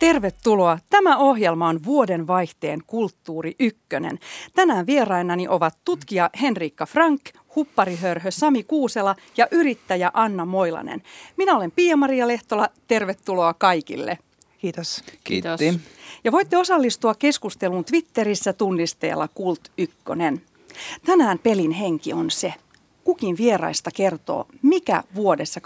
Tervetuloa. Tämä ohjelma on vuodenvaihteen Kulttuuri Ykkönen. Tänään vierainani ovat tutkija Henriikka Frank, hupparihörhö Sami Kuusela ja yrittäjä Anna Moilanen. Minä olen Pia-Maria Lehtola. Tervetuloa kaikille. Kiitos. Kiitos. Ja voitte osallistua keskusteluun Twitterissä tunnisteella Kult1. Tänään pelin henki on se. Kukin vieraista kertoo, mikä vuodessa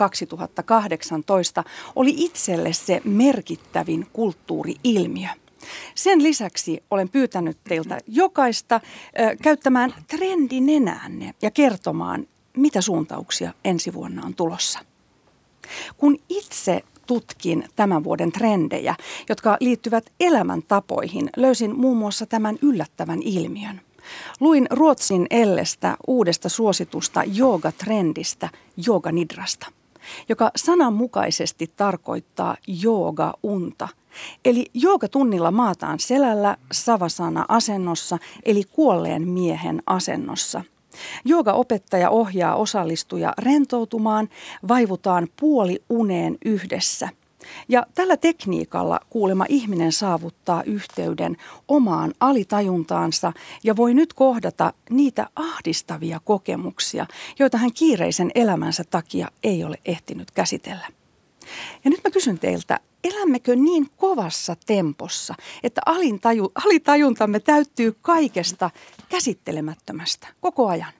2018 oli itselle se merkittävin kulttuuri-ilmiö. Sen lisäksi olen pyytänyt teiltä jokaista käyttämään trendinenäänne ja kertomaan, mitä suuntauksia ensi vuonna on tulossa. Kun itse tutkin tämän vuoden trendejä, jotka liittyvät elämäntapoihin, löysin muun muassa tämän yllättävän ilmiön. Luin Ruotsin Ellestä uudesta suositusta joogatrendistä, jooganidrasta, joka sananmukaisesti tarkoittaa joogaunta. Eli joogatunnilla maataan selällä savasana-asennossa, eli kuolleen miehen asennossa. Joogaopettaja ohjaa osallistuja rentoutumaan, vaivutaan puoliuneen yhdessä. Ja tällä tekniikalla kuulemma ihminen saavuttaa yhteyden omaan alitajuntaansa ja voi nyt kohdata niitä ahdistavia kokemuksia, joita hän kiireisen elämänsä takia ei ole ehtinyt käsitellä. Ja nyt mä kysyn teiltä, elämmekö niin kovassa tempossa, että alitajuntamme täyttyy kaikesta käsittelemättömästä koko ajan?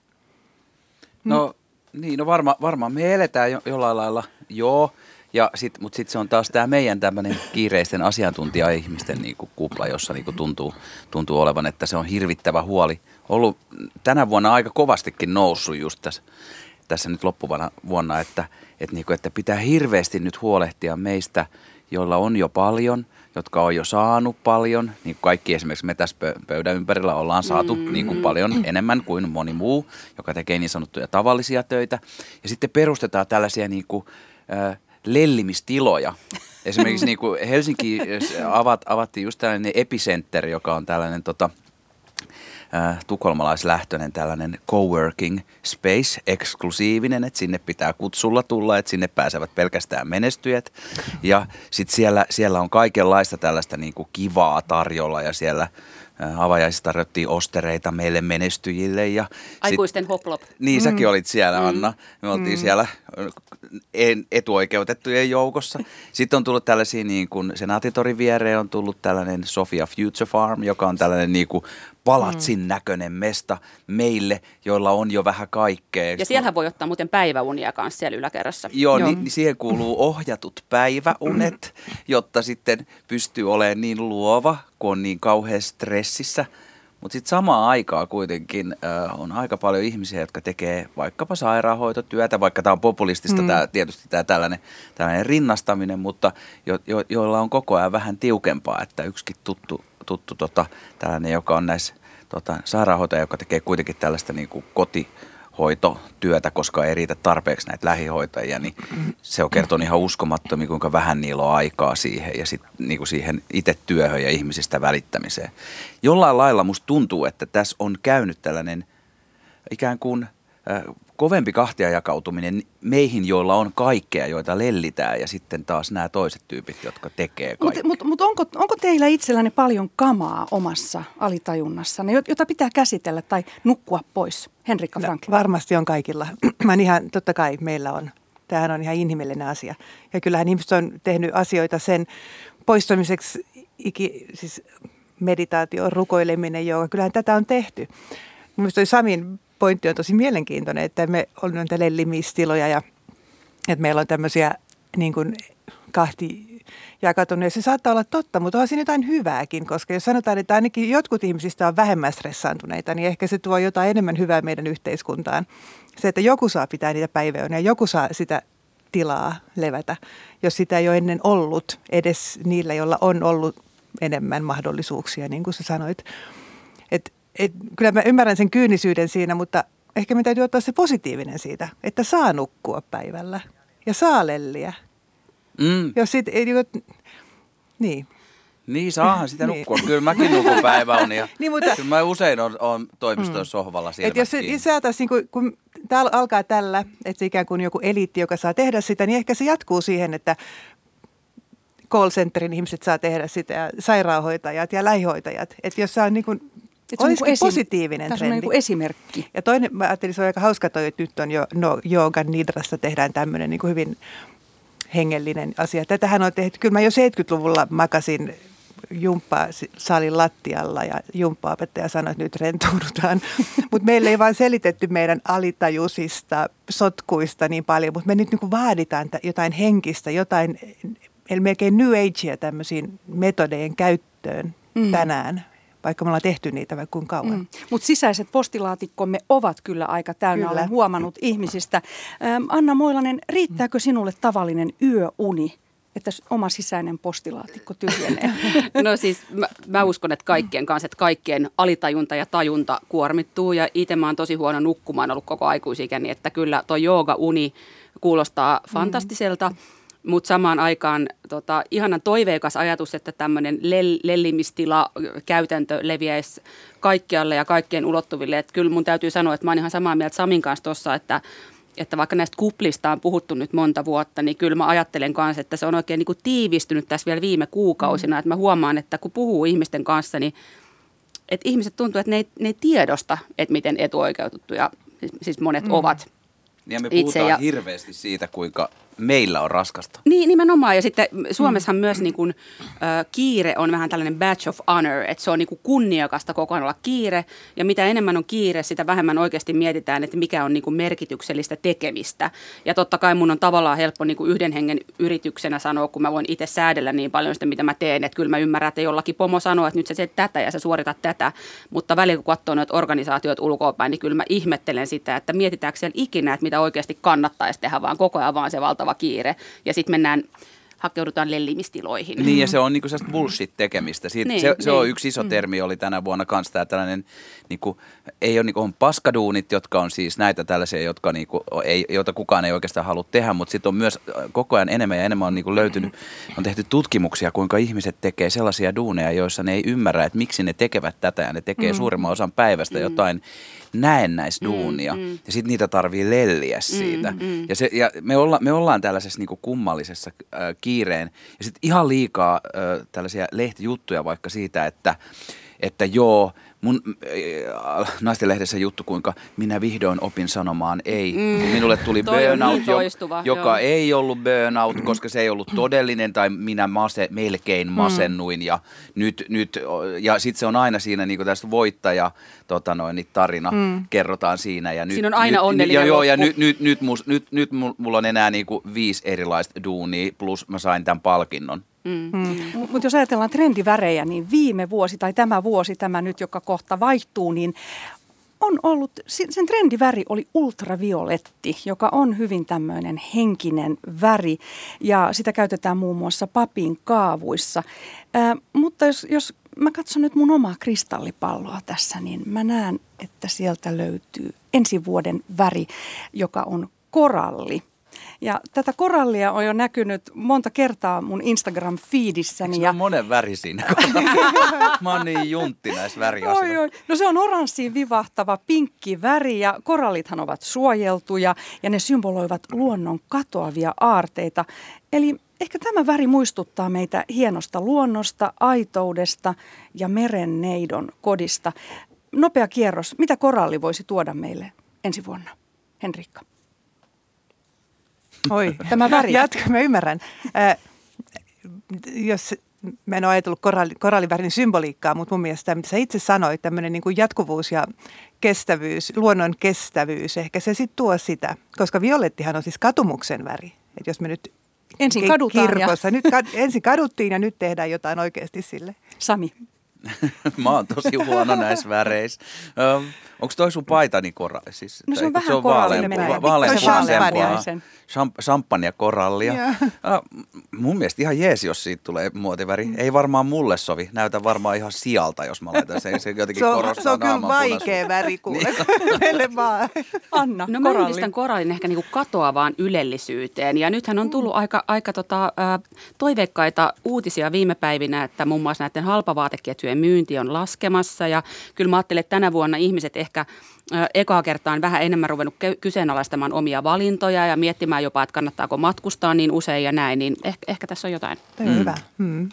No varmaan me eletään jollain lailla, joo. Mutta sitten se on taas tämä meidän tämmöinen kiireisten asiantuntija-ihmisten niinku kupla, jossa niinku tuntuu olevan, että se on hirvittävä huoli. Ollut tänä vuonna aika kovastikin noussut just tässä nyt loppuvana vuonna, että pitää hirveästi nyt huolehtia meistä, joilla on jo paljon, jotka on jo saanut paljon. Niin kuin kaikki esimerkiksi me tässä pöydän ympärillä ollaan saatu niin kuin paljon enemmän kuin moni muu, joka tekee niin sanottuja tavallisia töitä. Ja sitten perustetaan tällaisia niinku lellimistiloja. Esimerkiksi niin kuin Helsinki avattiin just tällainen Epicenter, joka on tällainen tukholmalaislähtöinen tällainen coworking space, eksklusiivinen, että sinne pitää kutsulla tulla, että sinne pääsevät pelkästään menestyjät. Ja sitten siellä on kaikenlaista tällaista niin kuin kivaa tarjolla ja siellä avajaisissa tarjottiin ostereita meille menestyjille. Ja aikuisten hoplop. Niin, säkin olit siellä, Anna. Me oltiin siellä etuoikeutettujen joukossa. Sitten on tullut tällaisia, niin kuin Senaatitorin viereen on tullut tällainen Sofia Future Farm, joka on tällainen niin kuin palatsin näköinen mesta meille, joilla on jo vähän kaikkea. Ja siellähän voi ottaa muuten päiväunia kanssa siellä yläkerrassa. Joo. Niin siihen kuuluu ohjatut päiväunet, jotta sitten pystyy olemaan niin luova, kun on niin kauhean stressissä. Mutta sitten samaan aikaan kuitenkin on aika paljon ihmisiä, jotka tekee vaikkapa sairaanhoitotyötä, vaikka tämä on populistista tietysti tämä tällainen rinnastaminen, mutta joilla on koko ajan vähän tiukempaa, että yksikin tuttu tällainen, joka on näissä sairaanhoitaja, joka tekee kuitenkin tällaista niin kuin kotihoitotyötä, koska ei riitä tarpeeksi näitä lähihoitajia, niin se on kertonut ihan uskomattomia, kuinka vähän niillä on aikaa siihen ja sitten niin kuin siihen itse työhön ja ihmisistä välittämiseen. Jollain lailla musta tuntuu, että tässä on käynyt tällainen ikään kuin kovempi kahtiajakautuminen meihin, joilla on kaikkea, joita lellitään, ja sitten taas nämä toiset tyypit, jotka tekee kaikkea. Mutta onko teillä itsellänne paljon kamaa omassa alitajunnassanne, jota pitää käsitellä tai nukkua pois? Henriikka Frank. Varmasti on kaikilla. Totta kai meillä on. Tämähän on ihan inhimillinen asia. Ja kyllähän ihmiset on tehnyt asioita sen poistamiseksi, siis meditaatio, rukoileminen, joka kyllähän tätä on tehty. Mielestäni Samin pointti on tosi mielenkiintoinen, että me on näitä lellimistiloja ja että meillä on tämmöisiä niin kuin kahtijakautuneita. Se saattaa olla totta, mutta on siinä jotain hyvääkin, koska jos sanotaan, että ainakin jotkut ihmisistä on vähemmän stressaantuneita, niin ehkä se tuo jotain enemmän hyvää meidän yhteiskuntaan. Se, että joku saa pitää niitä päiväunia, joku saa sitä tilaa levätä, jos sitä ei ole ennen ollut edes niillä, joilla on ollut enemmän mahdollisuuksia, niin kuin sä sanoit. Kyllä mä ymmärrän sen kyynisyyden siinä, mutta ehkä me täytyy ottaa se positiivinen siitä, että saa nukkua päivällä ja saa lelliä. Jos sit, niin. Niin, saahan sitä nukkua. Kyllä mäkin nukun päiväunia. Niin, mutta kyllä mä usein on toimiston sohvalla silmät kiinni. Jos saataisiin, kun täällä alkaa tällä, että se ikään kuin joku eliitti, joka saa tehdä sitä, niin ehkä se jatkuu siihen, että call centerin ihmiset saa tehdä sitä ja sairaanhoitajat ja lähihoitajat. Että jos se on niin kuin, olisikin positiivinen trendi. Tämä on niin kuin esimerkki. Ja toinen, mä ajattelin, se on aika hauska toi, että nyt on jo joogan nidrassa tehdään tämmöinen niin kuin hyvin hengellinen asia. Tätähän on tehty, kyllä mä jo 70-luvulla makasin jumppasalin lattialla ja jumppaopettaja sanoi, että nyt rentoudutaan. Mutta meille ei vaan selitetty meidän alitajuisista sotkuista niin paljon, mutta me nyt niin kuin vaaditaan jotain henkistä, jotain eli melkein New Agea tämmöisiin metodeen käyttöön tänään. Vaikka me ollaan tehty niitä vaikka kuinka kauan. Mutta sisäiset postilaatikkomme ovat kyllä aika täynnä, olen huomannut ihmisistä. Anna Moilanen, riittääkö sinulle tavallinen yöuni, että oma sisäinen postilaatikko tyhjenee? No siis mä uskon, että kaikkien kanssa, että kaikkien alitajunta ja tajunta kuormittuu. Ja itse mä oon tosi huono nukkumaan ollut koko aikuisikäni, että kyllä toi jooga-uni kuulostaa fantastiselta. Mutta samaan aikaan ihanan toiveikas ajatus, että tämmöinen lellimistila-käytäntö leviäisi kaikkialle ja kaikkien ulottuville. Että kyllä mun täytyy sanoa, että mä oon ihan samaa mieltä Samin kanssa tuossa, että vaikka näistä kuplista on puhuttu nyt monta vuotta, niin kyllä mä ajattelen kanssa, että se on oikein niin kuin tiivistynyt tässä vielä viime kuukausina. Että mä huomaan, että kun puhuu ihmisten kanssa, niin että ihmiset tuntuu, että ne ei tiedosta, että miten etuoikeutettuja siis monet ovat. Ja me puhutaan hirveästi siitä, kuinka meillä on raskasta. Niin, nimenomaan. Ja sitten Suomessahan myös niin kuin, kiire on vähän tällainen badge of honor, että se on niin kuin kunniakasta koko ajan olla kiire. Ja mitä enemmän on kiire, sitä vähemmän oikeasti mietitään, että mikä on niin kuin merkityksellistä tekemistä. Ja totta kai mun on tavallaan helppo niin kuin yhden hengen yrityksenä sanoa, kun mä voin itse säädellä niin paljon sitä, mitä mä teen. Että kyllä mä ymmärrän, että jollakin pomo sanoo, että nyt sä teet tätä ja sä suoritat tätä. Mutta välillä kun katsoo noita organisaatioita ulkoapäin, niin kyllä mä ihmettelen sitä, että mietitäänkö siellä ikinä, että mitä oikeasti kannattaisi tehdä, vaan koko ajan vaan se valtava kiire. Ja sitten hakeudutaan lellimistiloihin. Niin, ja se on niinku sellaista bullshit-tekemistä. Se on yksi iso termi, oli tänä vuonna kanssa tämä tällainen, niinku, ei ole niinku, on paskaduunit, jotka on siis näitä tällaisia, jotka niinku, joita kukaan ei oikeastaan halua tehdä, mutta sitten on myös koko ajan enemmän ja enemmän on niinku löytynyt, on tehty tutkimuksia, kuinka ihmiset tekee sellaisia duuneja, joissa ne ei ymmärrä, että miksi ne tekevät tätä, ja ne tekee suurimman osan päivästä jotain näennäisduunia, ja sitten niitä tarvii lelliä siitä. Ja me ollaan tällaisessa niinku kummallisessa kiireen, ja sitten ihan liikaa tällaisia lehtijuttuja vaikka siitä, että joo, mun naistenlehdessä juttu, kuinka minä vihdoin opin sanomaan ei. Minulle tuli burnout, joka ei ollut burnout, koska se ei ollut todellinen, tai minä melkein masennuin. Ja ja sitten se on aina siinä niin tästä voittaja tarina kerrotaan siinä. Ja siinä on aina onnellinen loppu. Ja nyt mulla on enää niin kuin 5 erilaista duunia, plus mä sain tämän palkinnon. Mutta jos ajatellaan trendivärejä, niin viime vuosi tai tämä vuosi, tämä nyt, joka kohta vaihtuu, niin on ollut, sen trendiväri oli ultravioletti, joka on hyvin tämmöinen henkinen väri ja sitä käytetään muun muassa papin kaavuissa. Mutta jos mä katson nyt mun omaa kristallipalloa tässä, niin mä näen, että sieltä löytyy ensi vuoden väri, joka on koralli. Ja tätä korallia on jo näkynyt monta kertaa mun Instagram-feedissäni. Eikö se on monen väri siinä? Mä oon niin juntti näissä väriasioissa. No se on oranssiin vivahtava pinkki väri ja korallithan ovat suojeltuja ja ne symboloivat luonnon katoavia aarteita. Eli ehkä tämä väri muistuttaa meitä hienosta luonnosta, aitoudesta ja merenneidon kodista. Nopea kierros. Mitä koralli voisi tuoda meille ensi vuonna? Henrikka. Oi, tämä väri. Mä ymmärrän. Jos mä en ole ajatellut korallivärin symboliikkaa, mutta mun mielestä mitä sä itse sanoit, tämmöinen niin kuin jatkuvuus ja kestävyys, luonnon kestävyys, ehkä se sitten tuo sitä. Koska violettihan on siis katumuksen väri. Et jos me nyt ensin kadutaan kirkossa, ensin kaduttiin ja nyt tehdään jotain oikeasti sille. Sami. Mä oon tosi huono näissä väreissä. Onko toi sun paitani koralli? Siis, no se on vähän korallinen. Champagne-korallia. Mun mielestä ihan jees, jos siitä tulee muotiväri. Ei varmaan mulle sovi. Näytän varmaan ihan sialta, jos mä laitan sen. Se jotenkin korostaa. Se on kyllä vaikea väri kuule. Meille vaan. Anna, no mä yhdistän korallin ehkä niinku katoavaan ylellisyyteen. Ja nythän on tullut aika toiveikkaita uutisia viime päivinä, että muun muassa näiden halpavaateketjujen myynti on laskemassa. Ja kyllä mä ajattelen, että tänä vuonna ihmiset ehkä ekaa kertaan vähän enemmän ruvennut kyseenalaistamaan omia valintoja ja miettimään jopa, että kannattaako matkustaa niin usein ja näin, niin ehkä tässä on jotain. Tämä on hyvä.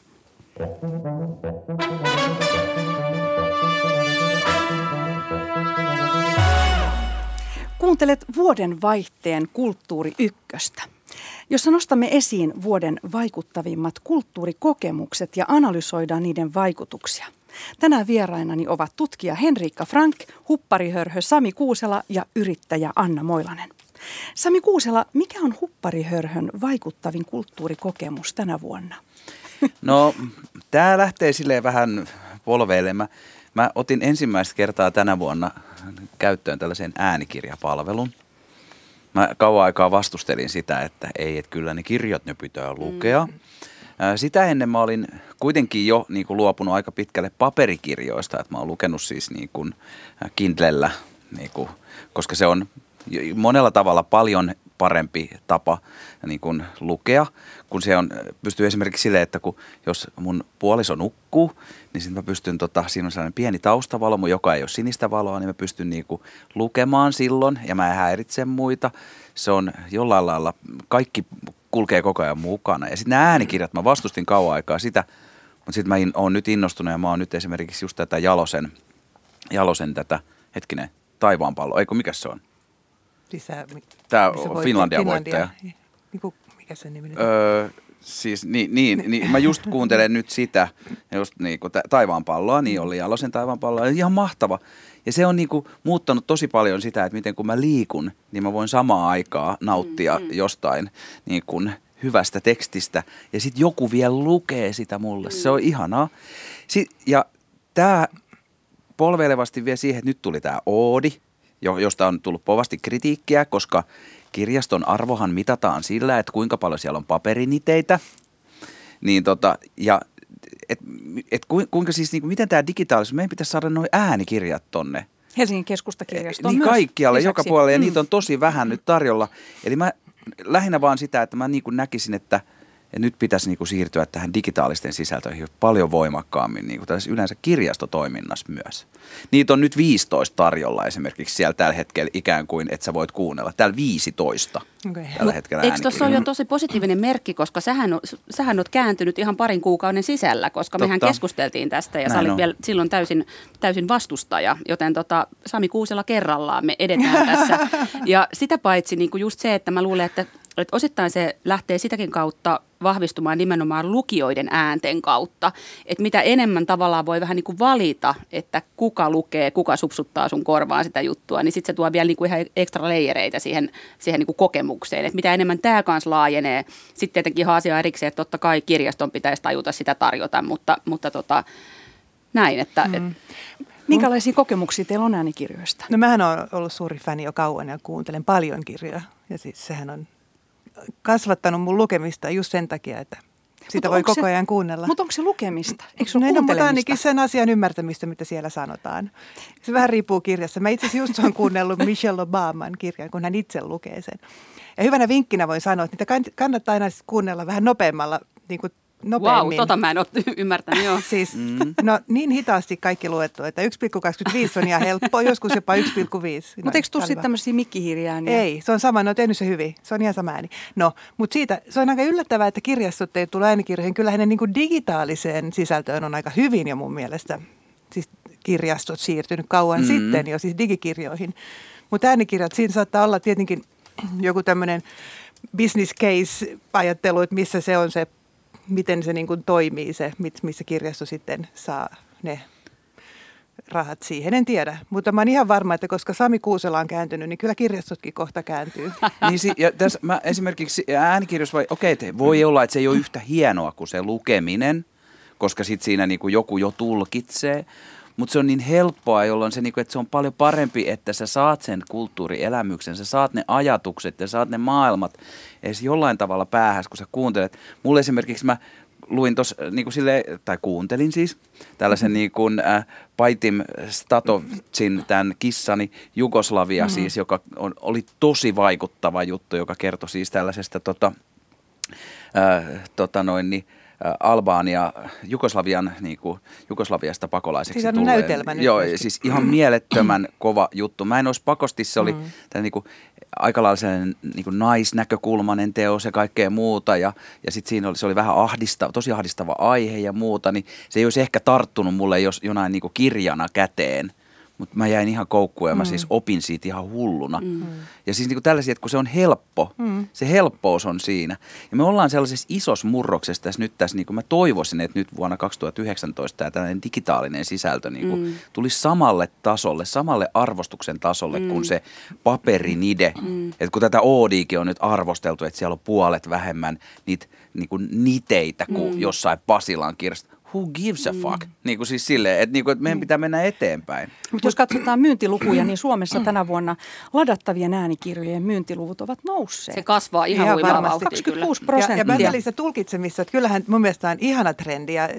Kuuntelet vuoden vaihteen Kulttuuri Ykköstä, jossa nostamme esiin vuoden vaikuttavimmat kulttuurikokemukset ja analysoidaan niiden vaikutuksia. Tänään vierainani ovat tutkija Henriikka Frank, hupparihörhö Sami Kuusela ja yrittäjä Anna Moilanen. Sami Kuusela, mikä on hupparihörhön vaikuttavin kulttuurikokemus tänä vuonna? No, tämä lähtee silleen vähän polveilemaan. Mä otin ensimmäistä kertaa tänä vuonna käyttöön tällaisen äänikirjapalvelun. Mä kauan aikaa vastustelin sitä, että kyllä ne kirjat ne pitää lukea. Sitä ennen mä olin kuitenkin jo niin kuin luopunut aika pitkälle paperikirjoista, että mä oon lukenut siis niin kuin Kindlellä, niin kuin, koska se on monella tavalla paljon parempi tapa niin kuin lukea, kun se on, pystyy esimerkiksi silleen, että jos mun puoliso nukkuu, niin sitten mä pystyn, siinä on sellainen pieni taustavalo, joka ei ole sinistä valoa, niin mä pystyn niin kuin lukemaan silloin ja mä en häiritse muita. Se on jollain lailla, kaikki kulkee koko ajan mukana. Ja sitten nämä äänikirjat, mä vastustin kauan aikaa sitä, mutta sitten mä oon nyt innostunut ja mä oon nyt esimerkiksi just tätä Jalosen tätä, Taivaanpallo, eikö mikä se on? Tämä Finlandia-voittaja. Mikä se nimi? Siis niin, mä just kuuntelen nyt sitä, just niin kuin Taivaanpalloa, niin oli Jalosen Taivaanpalloa, ihan mahtava. Ja se on niin kuin muuttanut tosi paljon sitä, että miten kun mä liikun, niin mä voin samaan aikaan nauttia jostain niin kuin hyvästä tekstistä. Ja sitten joku vielä lukee sitä mulle, se on ihanaa. Ja tämä polveilevasti vie siihen, että nyt tuli tämä Oodi, josta on tullut povasti kritiikkiä, koska kirjaston arvohan mitataan sillä, että kuinka paljon siellä on paperiniteitä. Niin kuinka siis, niin kuin, miten tämä digitaalisuus, meidän pitäisi saada nuo äänikirjat tonne. Helsingin keskustakirjasto niin kaikkialle, joka puolella, ja niitä on tosi vähän nyt tarjolla. Eli mä lähinnä vaan sitä, että mä niin kuin näkisin, että nyt pitäisi niin kuin siirtyä tähän digitaalisten sisältöihin paljon voimakkaammin, niin kuin yleensä kirjastotoiminnassa myös. Niitä on nyt 15 tarjolla esimerkiksi siellä tällä hetkellä ikään kuin, että sä voit kuunnella. Täällä 15 tällä hetkellä. Eikö tuossa ole jo tosi positiivinen merkki, koska sähän oot kääntynyt ihan parin kuukauden sisällä, koska mehän keskusteltiin tästä ja sä olit vielä silloin täysin vastustaja, joten Sami Kuusela kerrallaan me edetään tässä. Ja sitä paitsi niin kuin just se, että mä luulen, että osittain se lähtee sitäkin kautta vahvistumaan nimenomaan lukijoiden äänten kautta, että mitä enemmän tavallaan voi vähän niin kuin valita, että kuka lukee, kuka supsuttaa sun korvaan sitä juttua, niin sitten se tuo vielä niin kuin ihan ekstra leijereitä siihen niin kuin kokemukseen, että mitä enemmän tämä kanssa laajenee. Sitten tietenkin ihan asia erikseen, että totta kai kirjaston pitäisi tajuta sitä tarjota, mutta näin, että... Minkälaisia kokemuksia teillä on äänikirjoista? No mähän olen ollut suuri fani jo kauan ja kuuntelen paljon kirjoja ja siis sehän on kasvattanut mun lukemista just sen takia, että sitä voi koko ajan kuunnella. Mutta onko se lukemista? Eikö se ole kuuntelemista? mutta ainakin sen asian ymmärtämistä, mitä siellä sanotaan. Se vähän riippuu kirjassa. Mä itse asiassa just olen kuunnellut Michelle Obaman kirjan, kun hän itse lukee sen. Ja hyvänä vinkkinä voin sanoa, että niitä kannattaa aina kuunnella vähän nopeammalla, niin kuin nopeammin. Wow, mä en ole ymmärtänyt, joo. Siis, no niin hitaasti kaikki luettu, että 1,25 on ihan helppo, joskus jopa 1,5. Mutta eikö tule sitten tämmöisiä mikkihiiriä? Ei, se on sama, ne on tehnyt se hyvin. Se on ihan sama ääni. No, mutta siitä, se on aika yllättävää, että kirjastot ei tule äänikirjoihin. Kyllähän ne niin kuin digitaaliseen sisältöön on aika hyvin jo mun mielestä. Siis kirjastot siirtynyt kauan sitten jo, siis digikirjoihin. Mutta äänikirjat, siinä saattaa olla tietenkin joku tämmöinen business case-ajattelu, että missä se on se, miten se niin kuin toimii se, missä kirjasto sitten saa ne rahat siihen. En tiedä, mutta mä oon ihan varma, että koska Sami Kuusela on kääntynyt, niin kyllä kirjastotkin kohta kääntyy. Ja tässä mä esimerkiksi äänikirjoissa voi olla, että se ei ole yhtä hienoa kuin se lukeminen, koska sitten siinä niin kuin joku jo tulkitsee. Mutta se on niin helppoa, jolloin se, että se on paljon parempi, että sä saat sen kulttuurielämyksen, sä saat ne ajatukset ja saat ne maailmat edes jollain tavalla päähäs, kun sä kuuntelet. Mulle esimerkiksi mä luin tuossa, tai kuuntelin siis, tällaisen Paitim Statovcin, tämän kissani Jugoslavia siis, joka oli tosi vaikuttava juttu, joka kertoi siis tällaisesta Albania, Jugoslaviasta pakolaiseksi siis tulleen. näytelmä nyt Joo, myöskin. siis ihan mielettömän kova juttu. Mä en olisi pakosti, se oli aika lailla sellainen naisnäkökulmainen teos ja kaikkea muuta. Ja sitten siinä se oli vähän tosi ahdistava aihe ja muuta, niin se ei olisi ehkä tarttunut mulle jos jonain kirjana käteen. Mutta mä jäin ihan koukkuun ja mä siis opin siitä ihan hulluna. Ja siis tällaisia, että kun se on helppo, se helppous on siinä. Ja me ollaan sellaisessa isossa murroksessa tässä mä toivoisin, että nyt vuonna 2019 tämä tällainen digitaalinen sisältö tulisi samalle tasolle, samalle arvostuksen tasolle kuin se paperinide. Että kun tätä Oodiikin on nyt arvosteltu, että siellä on puolet vähemmän niitä niteitä kuin jossain Pasilan kirjasta. Who gives a fuck? Siis silleen, että meidän pitää mennä eteenpäin. Mutta jos katsotaan myyntilukuja, niin Suomessa tänä vuonna ladattavien äänikirjojen myyntiluvut ovat nousseet. Se kasvaa ihan huimaa vauhtia 26%. Ja mä välillä tulkitsemissa, että kyllähän mun mielestä on ihana trendi ja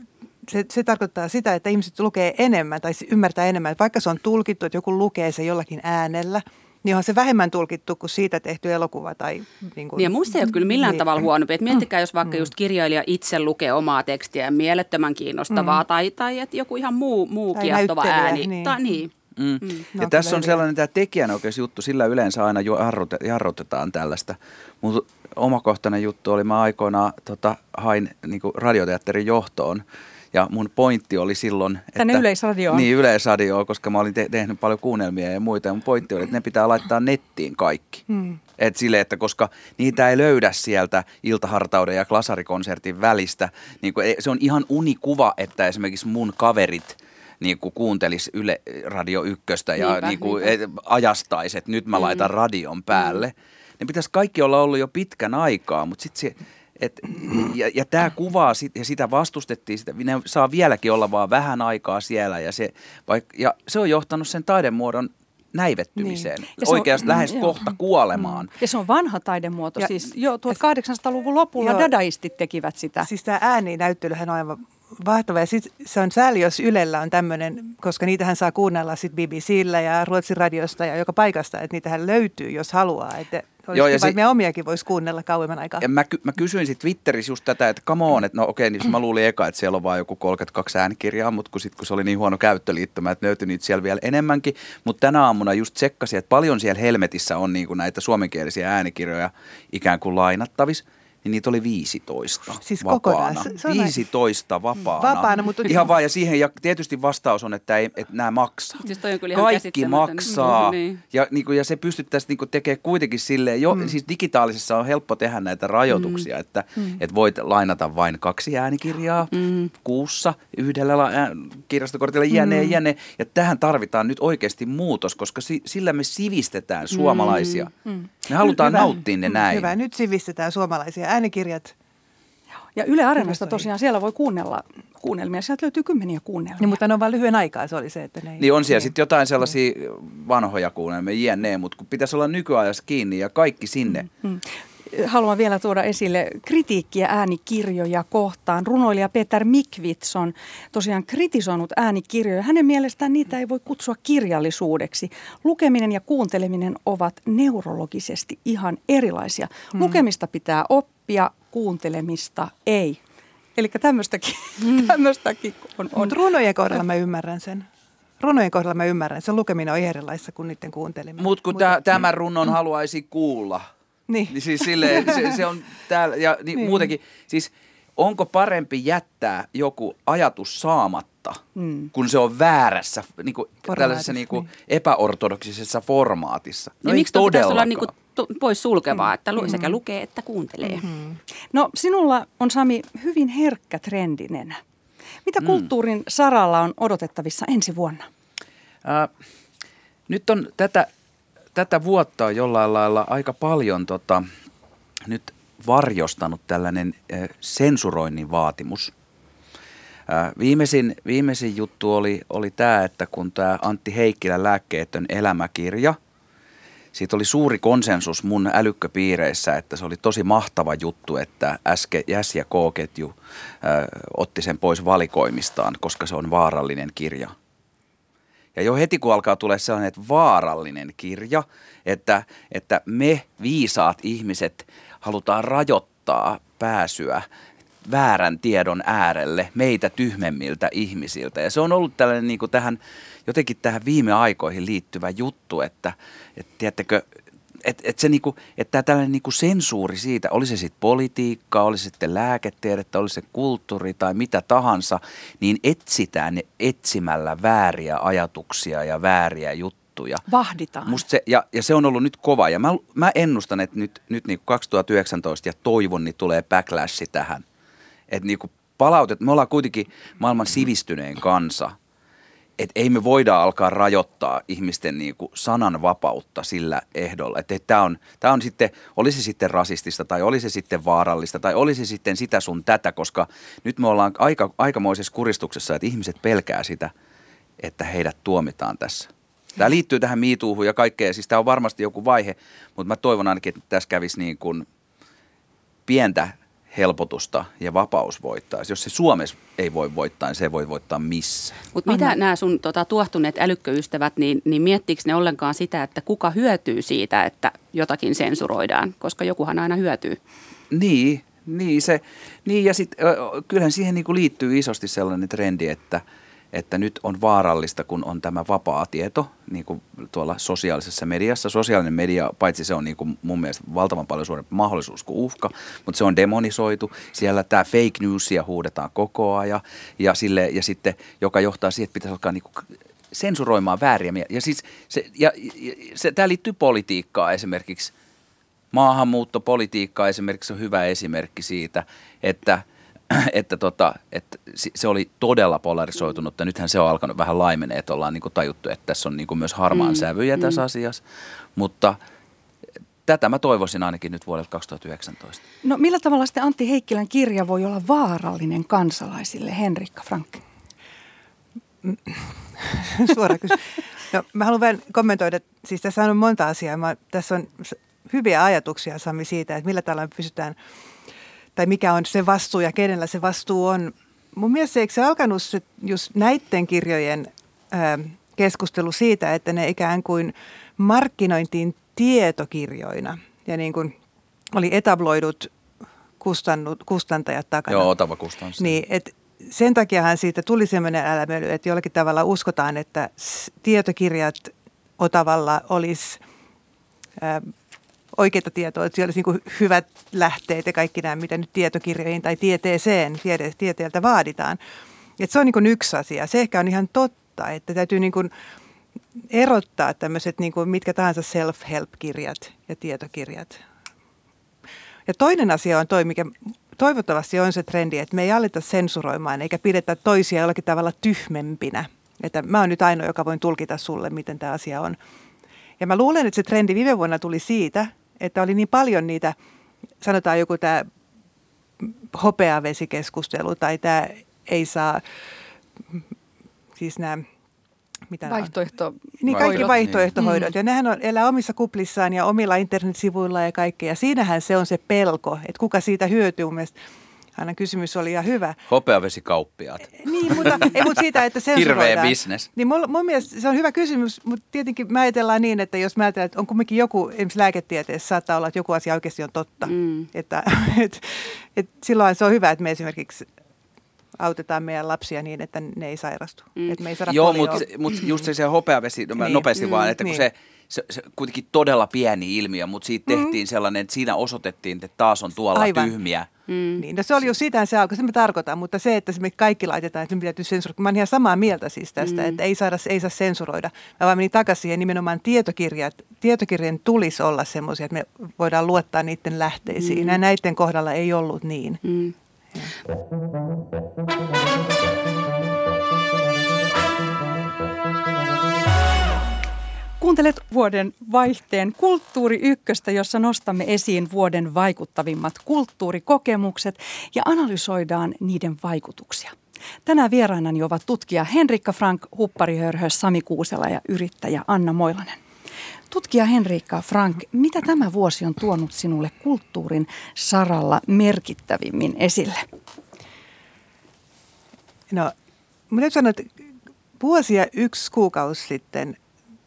se tarkoittaa sitä, että ihmiset lukee enemmän tai ymmärtää enemmän. Vaikka se on tulkittu, että joku lukee se jollakin äänellä, niin onhan se vähemmän tulkittu kuin siitä tehty elokuva. Tai niin ja muista ei ole kyllä millään tavalla huonompi. Että miettikää, jos vaikka just kirjailija itse lukee omaa tekstiä ja mielettömän kiinnostavaa tai että joku ihan muu kiehtova ääni. Niin. Ja tässä on sellainen tämä tekijänoikeusjuttu, sillä yleensä aina jarrutetaan tällaista. Mutta omakohtainen juttu oli, mä aikoinaan hain radioteatterin johtoon. Ja mun pointti oli silloin, tänne Yleisradioon. Niin, Yleisradioon, koska mä olin tehnyt paljon kuunnelmia ja muita. Ja mun pointti oli, että ne pitää laittaa nettiin kaikki. Että koska niitä ei löydä sieltä Iltahartauden ja Klasarikonsertin välistä. Se on ihan unikuva, että esimerkiksi mun kaverit kuuntelis Yle Radio 1 ja ajastaisi, että nyt mä laitan radion päälle. Ne pitäisi kaikki olla ollut jo pitkän aikaa, mutta sitten se... Ja tämä kuvaa, ja sitä vastustettiin, ne saa vieläkin olla vaan vähän aikaa siellä, ja se on johtanut sen taidemuodon näivettymiseen, oikeasti lähes kohta kuolemaan. Ja se on vanha taidemuoto, siis jo 1800-luvun lopulla dadaistit tekivät sitä. Siis tämä ääninäyttelyhän on aivan vahtava, ja se on sääli, jos Ylellä on tämmöinen, koska niitähän saa kuunnella sitten BBC:llä ja Ruotsin radiosta ja joka paikasta, että niitähän löytyy, jos haluaa, että olisi kiva, että meidän omiakin voisi kuunnella kauemman aikaa. Ja mä kysyin sitten Twitterissä just tätä, että come on, että no okei, niin mä luulin eka, että siellä on vaan joku 32 äänikirjaa, mutta kun se oli niin huono käyttöliittymä, että löytyi niitä siellä vielä enemmänkin. Mutta tänä aamuna just tsekkasin, että paljon siellä helmetissä on näitä suomenkielisiä äänikirjoja ikään kuin lainattavissa. Niin niitä oli 15 siis vapaana. 15 vapaana. Mutta ihan vaan, ja siihen ja tietysti vastaus on, että nämä maksaa. Siis kaikki maksaa. Ja se pystyttäisiin tekemään kuitenkin silleen, siis digitaalisessa on helppo tehdä näitä rajoituksia, että voit lainata vain 2 äänikirjaa kuussa, yhdellä kirjastokortilla jne. Ja tähän tarvitaan nyt oikeasti muutos, koska sillä me sivistetään suomalaisia. Me halutaan nauttia ne näin. Hyvä, nyt sivistetään suomalaisia äänikirjat. Ja Yle Areenasta tosiaan siellä voi kuunnella kuunnelmia. Sieltä löytyy 10 kuunnelmia. Niin, mutta ne on vain lyhyen aikaa, se oli se, että ne ei... Niin on siellä sitten jotain sellaisia vanhoja kuunnelmia, jne, mutta kun pitäisi olla nykyajassa kiinni ja kaikki sinne. Haluan vielä tuoda esille kritiikkiä äänikirjoja kohtaan. Runoilija Peter Mikvits on tosiaan kritisoinut äänikirjoja. Hänen mielestään niitä ei voi kutsua kirjallisuudeksi. Lukeminen ja kuunteleminen ovat neurologisesti ihan erilaisia. Lukemista pitää oppia, kuuntelemista ei. Eli tämmöistäkin on. Mutta runojen kohdalla mä ymmärrän sen. Se lukeminen on erilaista kuin niiden kuunteleminen. Mutta kun tämän runon haluaisi kuulla. Niin siis silleen, se on täällä, ja muutenkin, siis onko parempi jättää joku ajatus saamatta, kun se on väärässä, tällaisessa epäortodoksisessa formaatissa? No miksi pitäisi olla pois sulkevaa, että sekä lukee että kuuntelee? No sinulla on, Sami, hyvin herkkä trendinenä. Mitä kulttuurin saralla on odotettavissa ensi vuonna? Nyt on tätä vuotta on jollain lailla aika paljon nyt varjostanut tällainen sensuroinnin vaatimus. Viimeisin juttu oli tämä, että kun tämä Antti Heikkilän Lääkkeetön elämäkirja, siitä oli suuri konsensus mun älykköpiireissä, että se oli tosi mahtava juttu, että S ja K-ketju otti sen pois valikoimistaan, koska se on vaarallinen kirja. Ja jo heti kun alkaa tulla sellainen, että vaarallinen kirja, että me viisaat ihmiset halutaan rajoittaa pääsyä väärän tiedon äärelle meitä tyhmemmiltä ihmisiltä. Ja se on ollut tällainen niin kuin jotenkin tähän viime aikoihin liittyvä juttu, että tiedättekö, että tällainen niin kuin sensuuri siitä, oli se sitten politiikkaa, oli se sitten lääketiedettä, oli se kulttuuri tai mitä tahansa, niin etsitään etsimällä vääriä ajatuksia ja vääriä juttuja. Vahditaan. Ja se on ollut nyt kova. Ja mä ennustan, että nyt niin kuin 2019 ja toivon, niin tulee backlash tähän. Että niin kuin me ollaan kuitenkin maailman sivistynein kansa. Että ei me voida alkaa rajoittaa ihmisten niin kuin sananvapautta sillä ehdolla. Että tämä on sitten, oli se sitten rasistista tai oli se sitten vaarallista tai oli se sitten sitä sun tätä, koska nyt me ollaan aikamoisessa kuristuksessa, että ihmiset pelkää sitä, että heidät tuomitaan tässä. Tämä liittyy tähän MeToohun ja kaikkeen, siis tämä on varmasti joku vaihe, mutta mä toivon ainakin, että tässä kävisi niin kuin pientä helpotusta ja vapaus voittaisi. Jos se Suomessa ei voi voittaa, niin se ei voi voittaa missään. Mutta mitä nämä sun tuohtuneet älykköystävät, niin miettiikö ne ollenkaan sitä, että kuka hyötyy siitä, että jotakin sensuroidaan? Koska jokuhan aina hyötyy. Niin ja sitten kyllähän siihen niin kuin liittyy isosti sellainen trendi, että nyt on vaarallista, kun on tämä vapaa tieto, niin kuin tuolla sosiaalisessa mediassa. Sosiaalinen media, paitsi se on niin kuin mun mielestä valtavan paljon suurempi mahdollisuus kuin uhka, mutta se on demonisoitu. Siellä tämä fake newsia huudetaan koko ajan ja sitten, joka johtaa siihen, että pitäisi alkaa niin kuin sensuroimaan vääriä. Ja siis tämä liittyy politiikkaan esimerkiksi. Maahanmuuttopolitiikka esimerkiksi on hyvä esimerkki siitä, että se oli todella polarisoitunut, ja nythän se on alkanut vähän laimenee, että ollaan niin kuin tajuttu, että tässä on niin kuin myös harmaan sävyjä tässä asiassa, mutta tätä mä toivoisin ainakin nyt vuodelta 2019. No millä tavalla sitten Antti Heikkilän kirja voi olla vaarallinen kansalaisille, Henrikka Frank? Suora kysymys. No, mä haluan vähän kommentoida, siis tässä on monta asiaa, tässä on hyviä ajatuksia Sami siitä, että millä tavalla me pysytään tai mikä on se vastuu ja kenellä se vastuu on. Mun mielestä eikö se alkanut just näiden kirjojen keskustelu siitä, että ne ikään kuin markkinointiin tietokirjoina ja niin kuin oli etabloidut kustantajat takana. Joo, Otava Kustansi. Niin, että sen takiahan siitä tuli semmoinen älämöly, että jollakin tavalla uskotaan, että tietokirjat Otavalla olisi oikeita tietoa, että siellä olisi niin kuin hyvät lähteet ja kaikki nämä, mitä nyt tietokirjoihin tai tieteeltä vaaditaan. Että se on niin kuin yksi asia. Se ehkä on ihan totta, että täytyy niin kuin erottaa tämmöiset niin kuin mitkä tahansa self-help-kirjat ja tietokirjat. Ja toinen asia on mikä toivottavasti on se trendi, että me ei aleta sensuroimaan eikä pidetä toisia jollakin tavalla tyhmempinä. Että mä oon nyt ainoa, joka voin tulkita sulle, miten tämä asia on. Ja mä luulen, että se trendi viime vuonna tuli siitä, että oli niin paljon niitä, sanotaan joku tämä hopeavesikeskustelu tai tämä ei saa, siis nämä, mitä niin kaikki vaihtoehtohoidot. Ja nehän elää omissa kuplissaan ja omilla internetsivuilla ja kaikkea. Ja siinähän se on se pelko, että kuka siitä hyötyy. Mun mielestä aina kysymys oli ihan hyvä. Hopeavesikauppiaat. Niin, mutta siitä, että sensuroidaan. Hirveä bisnes. Niin mun mielestä se on hyvä kysymys, mutta tietenkin me ajatellaan niin, että jos mä ajatellaan, että on kumminkin joku, esimerkiksi lääketieteessä saattaa olla, että joku asia oikeasti on totta. Että silloin se on hyvä, että me esimerkiksi autetaan meidän lapsia niin, että ne ei sairastu. Että me ei saada joo, mutta just se hopeavesi, nopeasti vaan, että kun niin. se kuitenkin todella pieni ilmiö, mutta siitä tehtiin sellainen, että siinä osoitettiin, että taas on tuolla tyhmiä. Niin, no se oli jo sitä se alkoi, se me tarkoitan, mutta se, että me kaikki laitetaan, että me täytyy sensuroida. Mä oon ihan samaa mieltä siis tästä, että ei saa sensuroida. Mä vaan menin takaisin siihen nimenomaan tietokirjan tulisi olla semmoisia, että me voidaan luottaa niiden lähteisiin. Ja näiden kohdalla ei ollut niin. Kuuntelet vuoden vaihteen Kulttuuri Ykköstä, jossa nostamme esiin vuoden vaikuttavimmat kulttuurikokemukset ja analysoidaan niiden vaikutuksia. Tänään vieraanani ovat tutkija Henrikka Frank, hupparihörhö Sami Kuusela ja yrittäjä Anna Moilanen. Tutkija Henrikka Frank, mitä tämä vuosi on tuonut sinulle kulttuurin saralla merkittävimmin esille? No, minä nyt sanon, että vuosia 1 kuukausi sitten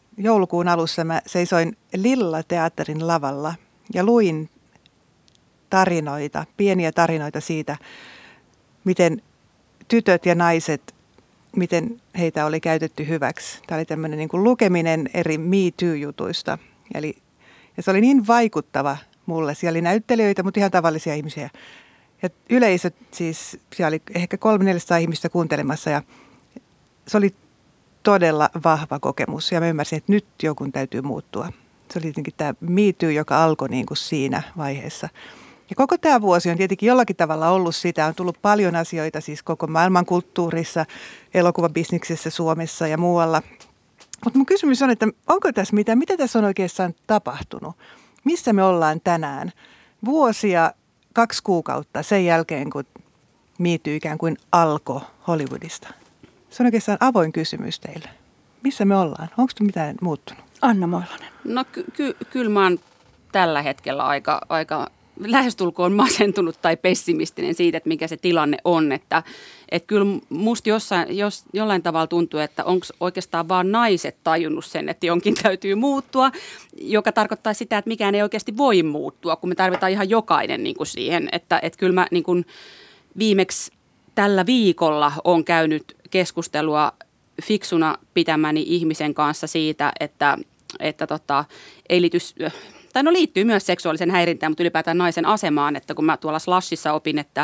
joulukuun alussa mä seisoin Lilla-teatterin lavalla ja luin tarinoita, pieniä tarinoita siitä, miten tytöt ja naiset, miten heitä oli käytetty hyväksi. Tämä oli tämmöinen niin kuin lukeminen eri Me Too-jutuista. Ja se oli niin vaikuttava mulle. Siellä oli näyttelijöitä, mutta ihan tavallisia ihmisiä. Ja yleisö, siis siellä oli ehkä 300-400 ihmistä kuuntelemassa ja se oli todella vahva kokemus. Ja mä ymmärsin, että nyt jonkun täytyy muuttua. Se oli jotenkin tämä Me Too, joka alkoi niin kuin siinä vaiheessa. Ja koko tämä vuosi on tietenkin jollakin tavalla ollut sitä. On tullut paljon asioita siis koko maailman kulttuurissa, elokuvabisniksessä Suomessa ja muualla. Mutta mun kysymys on, että onko tässä mitään, mitä tässä on oikeastaan tapahtunut? Missä me ollaan tänään? Vuosia, 2 kuukautta sen jälkeen, kun Me Too ikään kuin alkoi Hollywoodista. Se on oikeastaan avoin kysymys teille. Missä me ollaan? Onko mitään muuttunut? Anna Moilanen. No kyllä mä oon tällä hetkellä aika lähestulkoon masentunut tai pessimistinen siitä, että mikä se tilanne on. Että kyllä musta jollain tavalla tuntuu, että onko oikeastaan vaan naiset tajunnut sen, että jonkin täytyy muuttua, joka tarkoittaa sitä, että mikään ei oikeasti voi muuttua, kun me tarvitaan ihan jokainen niin kuin siihen. Että kyllä mä niin kuin viimeksi tällä viikolla on käynyt keskustelua fiksuna pitämäni ihmisen kanssa siitä, että ei liity, tai no liittyy myös seksuaalisen häirintään, mutta ylipäätään naisen asemaan, että kun mä tuolla Slashissa opin, että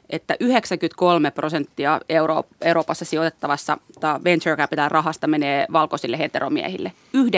93% Euroopassa sijoitettavassa venture capital rahasta menee valkoisille heteromiehille.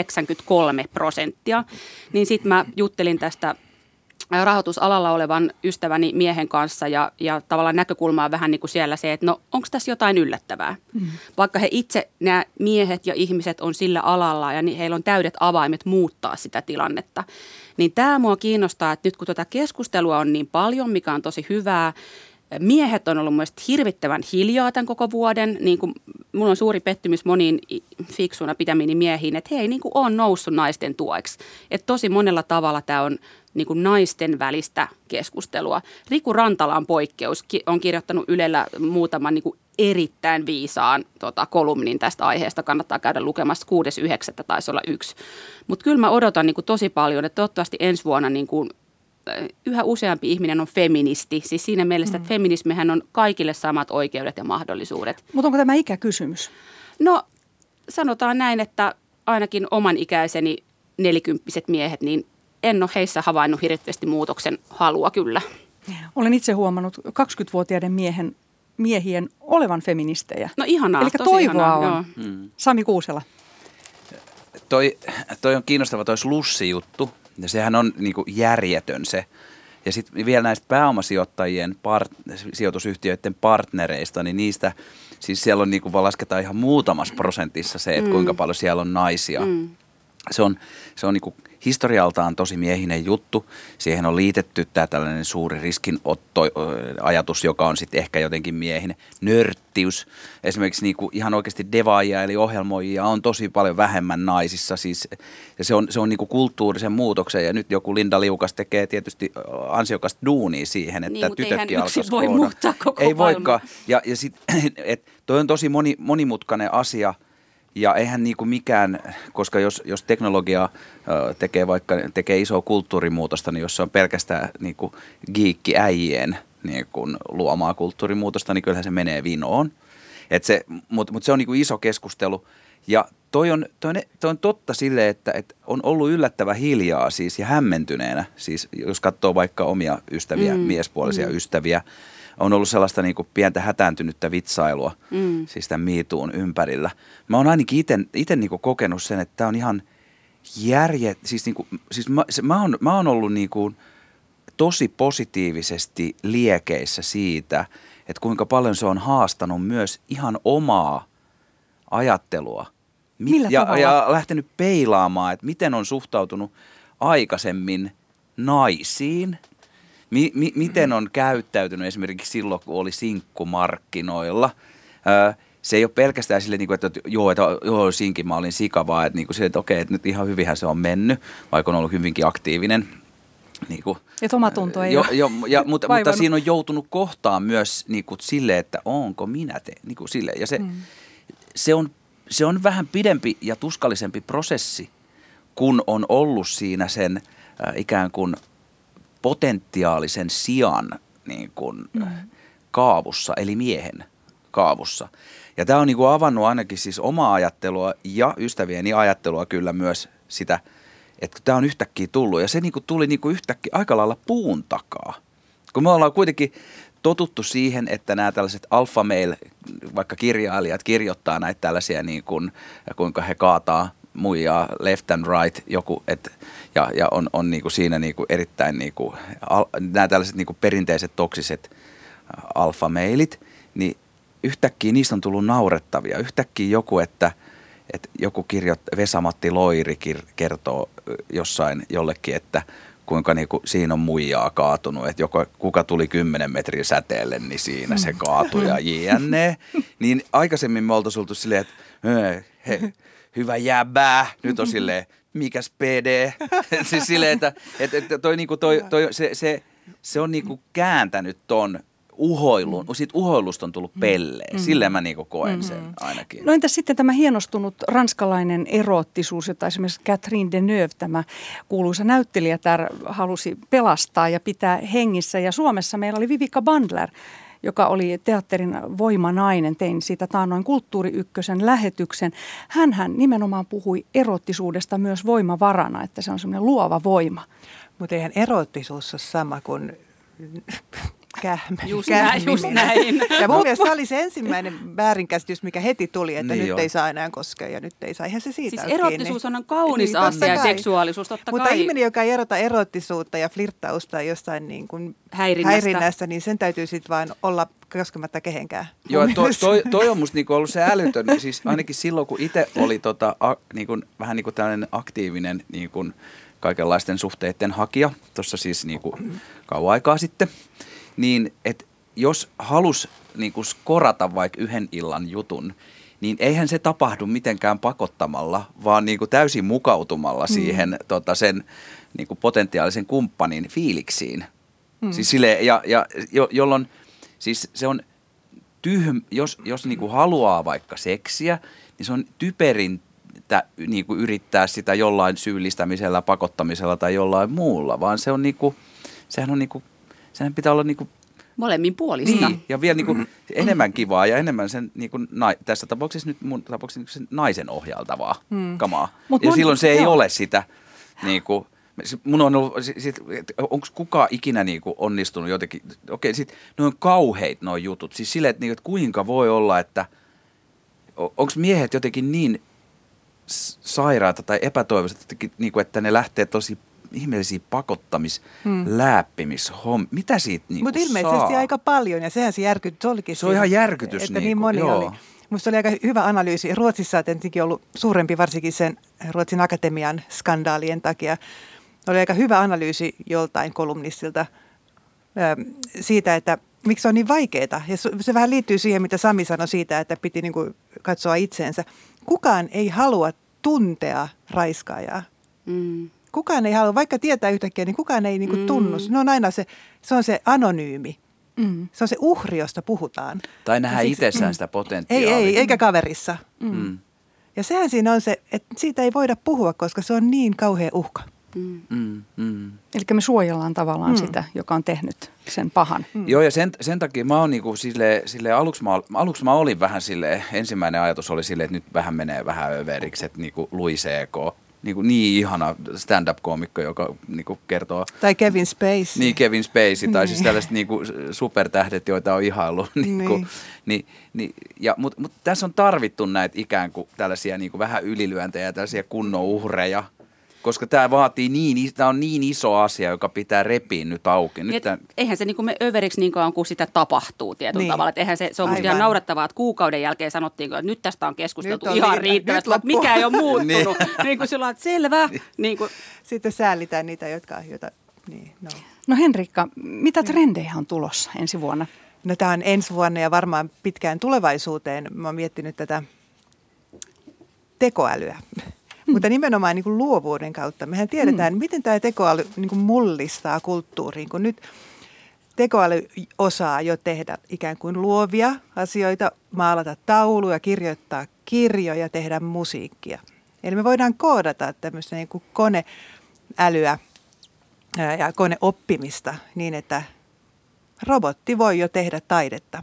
93%. Niin sitten mä juttelin tästä rahoitusalalla olevan ystäväni miehen kanssa ja tavallaan näkökulma on vähän niin kuin siellä se, että no onko tässä jotain yllättävää? Vaikka he itse, nämä miehet ja ihmiset on sillä alalla ja heillä on täydet avaimet muuttaa sitä tilannetta. Niin tämä mua kiinnostaa, että nyt kun tuota keskustelua on niin paljon, mikä on tosi hyvää, miehet on ollut mielestäni hirvittävän hiljaa tämän koko vuoden. Niin kuin mulla on suuri pettymys moniin fiksuna pitämiini miehiin, että he ei niin kuin ole noussut naisten tueksi. Että tosi monella tavalla tämä on niin kuin naisten välistä keskustelua. Riku Rantala on poikkeus, on kirjoittanut Ylellä muutaman niin kuin erittäin viisaan kolumnin tästä aiheesta. Kannattaa käydä lukemassa 6.9. taisi olla 1. Mutta kyllä mä odotan niin kuin tosi paljon, että toivottavasti ensi vuonna niin kuin yhä useampi ihminen on feministi. Siis siinä mielessä, että feminismihän on kaikille samat oikeudet ja mahdollisuudet. Mutta onko tämä ikäkysymys? No sanotaan näin, että ainakin oman ikäiseni 40-vuotiaat miehet, niin en ole heissä havainnut hirveästi muutoksen halua kyllä. Olen itse huomannut 20-vuotiaiden miehien olevan feministejä. No ihanaa, eli tosi toivoa ihanaa, on. Sami Kuusela. Toi on kiinnostava toi slussijuttu, ja sehän on niinku järjetön se. Ja sitten vielä näistä pääomasijoittajien, sijoitusyhtiöiden partnereista, niin niistä, siis siellä on niinku vaan lasketaan ihan muutamassa prosentissa se, että kuinka paljon siellä on naisia. Se on niinku historialtaan tosi miehinen juttu. Siihen on liitetty tämä tällainen suuri riskinottoajatus, joka on sitten ehkä jotenkin miehinen. Nörttiys. Esimerkiksi niinku ihan oikeasti devaajia eli ohjelmoijia on tosi paljon vähemmän naisissa. Siis, ja se on niinku kulttuurisen muutoksen. Ja nyt joku Linda Liukas tekee tietysti ansiokasta duunia siihen, että niin, tytötkin alkaisi voi muuttaa koko ei maailman. voikaan. Ja sitten, toi on tosi monimutkainen asia. Ja eihän niinku mikään, koska jos teknologia tekee isoa kulttuurimuutosta, niin jos se on pelkästään niinku geekki-äijien niinku luomaa kulttuurimuutosta, niin kyllähän se menee vinoon. Mutta se on niinku iso keskustelu. Ja toi on totta sille, että on ollut yllättävän hiljaa siis ja hämmentyneenä. Siis jos katsoo vaikka omia ystäviä, miespuolisia ystäviä, on ollut sellaista niin kuin pientä hätääntynyttä vitsailua, siis tämän Me Toon ympärillä. Mä oon ainakin itse niin kuin kokenut sen, että tää on ihan mä oon ollut niin kuin tosi positiivisesti liekeissä siitä, että kuinka paljon se on haastanut myös ihan omaa ajattelua. Ja lähtenyt peilaamaan, että miten on suhtautunut aikaisemmin naisiin. Miten on käyttäytynyt esimerkiksi silloin, kun oli sinkkumarkkinoilla. Se ei ole pelkästään silleen, että joo, sinkin mä olin sika, vaan että okei, että nyt ihan hyvinhän se on mennyt, vaikka on ollut hyvinkin aktiivinen. Että omatunto ei ole mutta siinä on joutunut kohtaan myös silleen, että onko minä sille. Ja se on vähän pidempi ja tuskallisempi prosessi, kun on ollut siinä sen ikään kuin potentiaalisen sian niin kuin kaavussa, eli miehen kaavussa. Ja tämä on niin kuin avannut ainakin siis omaa ajattelua ja ystävieni ajattelua kyllä myös sitä, että tämä on yhtäkkiä tullut. Ja se niin kuin tuli niin kuin yhtäkkiä aika lailla puun takaa. Kun me ollaan kuitenkin totuttu siihen, että nämä tällaiset alpha male, vaikka kirjailijat kirjoittaa näitä tällaisia, niin kuin, kuinka he kaataa muijaa left and right, joku, ja on niin kuin siinä niin kuin erittäin, niin kuin, nämä tällaiset niin kuin perinteiset toksiset alpha mailit, niin yhtäkkiä niistä on tullut naurettavia. Yhtäkkiä joku, että joku Vesa-Matti Loiri kertoo jossain jollekin, että kuinka niinku siinä on muijaa kaatunut, että kuka tuli 10 metrin säteelle, niin siinä se kaatui ja jne. Niin aikaisemmin me oltaisiin oltu silleen, että hyvä jäbää, nyt on silleen, mikäs PD? Siis silleen, että se on niinku kääntänyt ton uhoilun, siitä uhoilusta on tullut pelleen. Silleen mä niinku koen sen ainakin. No entäs sitten tämä hienostunut ranskalainen eroottisuus, jota esimerkiksi Catherine Deneuve, tämä kuuluisa näyttelijätär, halusi pelastaa ja pitää hengissä. Ja Suomessa meillä oli Vivica Bandler, joka oli teatterin voimanainen. Tein siitä taannoin Kulttuuri Ykkösen lähetyksen. Hänhän nimenomaan puhui eroottisuudesta myös voimavarana, että se on semmoinen luova voima. Mutta eihän eroottisuus ole sama kuin Just näin. Ja mun mielestä se oli se ensimmäinen väärinkäsitys, mikä heti tuli, että niin nyt jo. ei saa enää koskea ja nyt ei saa. Eihän se siitä siis erottisuus on kaunis niin, asia ja seksuaalisuus totta mutta kai. Mutta ihminen, joka ei erota erottisuutta ja flirttausta jostain niin kuin häirinnästä, niin sen täytyy sitten vaan olla koskematta kehenkään. Joo, toi on musta niinku ollut se älytön, siis ainakin silloin, kun itse oli vähän niin kuin tällainen aktiivinen niin kuin kaikenlaisten suhteiden hakija, tuossa siis niin kuin kauan aikaa sitten, niin että jos halus niin kuin skorata vaikka yhden illan jutun, niin eihän se tapahdu mitenkään pakottamalla, vaan niin kuin täysin mukautumalla siihen sen niin kuin potentiaalisen kumppanin fiiliksiin. Siis jolloin siis se on jos niin kuin haluaa vaikka seksiä, niin se on typerintä niin kuin yrittää sitä jollain syyllistämisellä, pakottamisella tai jollain muulla, vaan se on niin kuin, sehän pitää olla niin kuin molemmin puolista. Niin, ja vielä niin kuin enemmän kivaa ja enemmän sen, niin kuin, tässä tapauksessa nyt mun tapauksessa niin sen naisen ohjaltavaa kamaa. Ja silloin se ei ole sitä, niin kuin, mun on ollut, onko kukaan ikinä niin kuin onnistunut jotenkin, okei, sit ne on kauheit nuo jutut, siis silleen, että kuinka voi olla, että onko miehet jotenkin niin sairaata tai epätoivoiset, että ne lähtee tosi ihmeellisiä läppimishommia. Mitä siitä niinku Mutta ilmeisesti aika paljon, ja sehän se järkytys. Se on ihan järkytys. Että niin moni oli. Minusta oli aika hyvä analyysi. Ruotsissa on tietenkin ollut suurempi, varsinkin sen Ruotsin akatemian skandaalien takia. Oli aika hyvä analyysi joltain kolumnistilta siitä, että miksi se on niin vaikeaa. Ja se vähän liittyy siihen, mitä Sami sanoi siitä, että piti niin kuin katsoa itseensä. Kukaan ei halua tuntea raiskaajaa. Kukaan ei halua, vaikka tietää yhtäkkiä, niin kukaan ei niin kuin tunnu. No on aina se on se anonyymi. Se on se uhri, josta puhutaan. Tai nähdään itsessään sitä potentiaalia. Ei, eikä kaverissa. Ja sehän siinä on se, että siitä ei voida puhua, koska se on niin kauhea uhka. Eli me suojellaan tavallaan sitä, joka on tehnyt sen pahan. Joo, ja sen takia mä oon niinku aluksi mä olin vähän silleen, ensimmäinen ajatus oli silleen, että nyt vähän menee vähän överiksi, että niinku Louis C.K. Niin ihana stand-up-koomikko, joka niinku kertoo. Tai Kevin Spacey. Niin, Kevin Spacey, tai siis tällaiset niinku supertähdet, joita on ihaillut. Mutta tässä on tarvittu näitä ikään kuin tällaisia niinku vähän ylilyöntejä, tällaisia kunnon uhreja. Koska tämä on niin iso asia, joka pitää repiä nyt auki. Eihän se niinku me överiksi niin kauan, kun sitä tapahtuu tietyllä tavalla. Että eihän se on musta ihan naurettavaa, että kuukauden jälkeen sanottiin, että nyt tästä on keskusteltu ihan riittävästi, mutta mikä ei ole muuttunut. niin kuin sillä on, että selvä. Niin kuin. Sitten säällitään niitä, No Henrikka, mitä trendejä on tulossa ensi vuonna? No tämä on ensi vuonna ja varmaan pitkään tulevaisuuteen. Mä oon miettinyt tätä tekoälyä. Mutta nimenomaan niin kuin luovuuden kautta. Mehän tiedetään, miten tämä tekoäly niin kuin mullistaa kulttuuriin, kun nyt tekoäly osaa jo tehdä ikään kuin luovia asioita, maalata tauluja, kirjoittaa kirjoja, tehdä musiikkia. Eli me voidaan koodata tämmöistä niin kuin koneälyä ja koneoppimista niin, että robotti voi jo tehdä taidetta.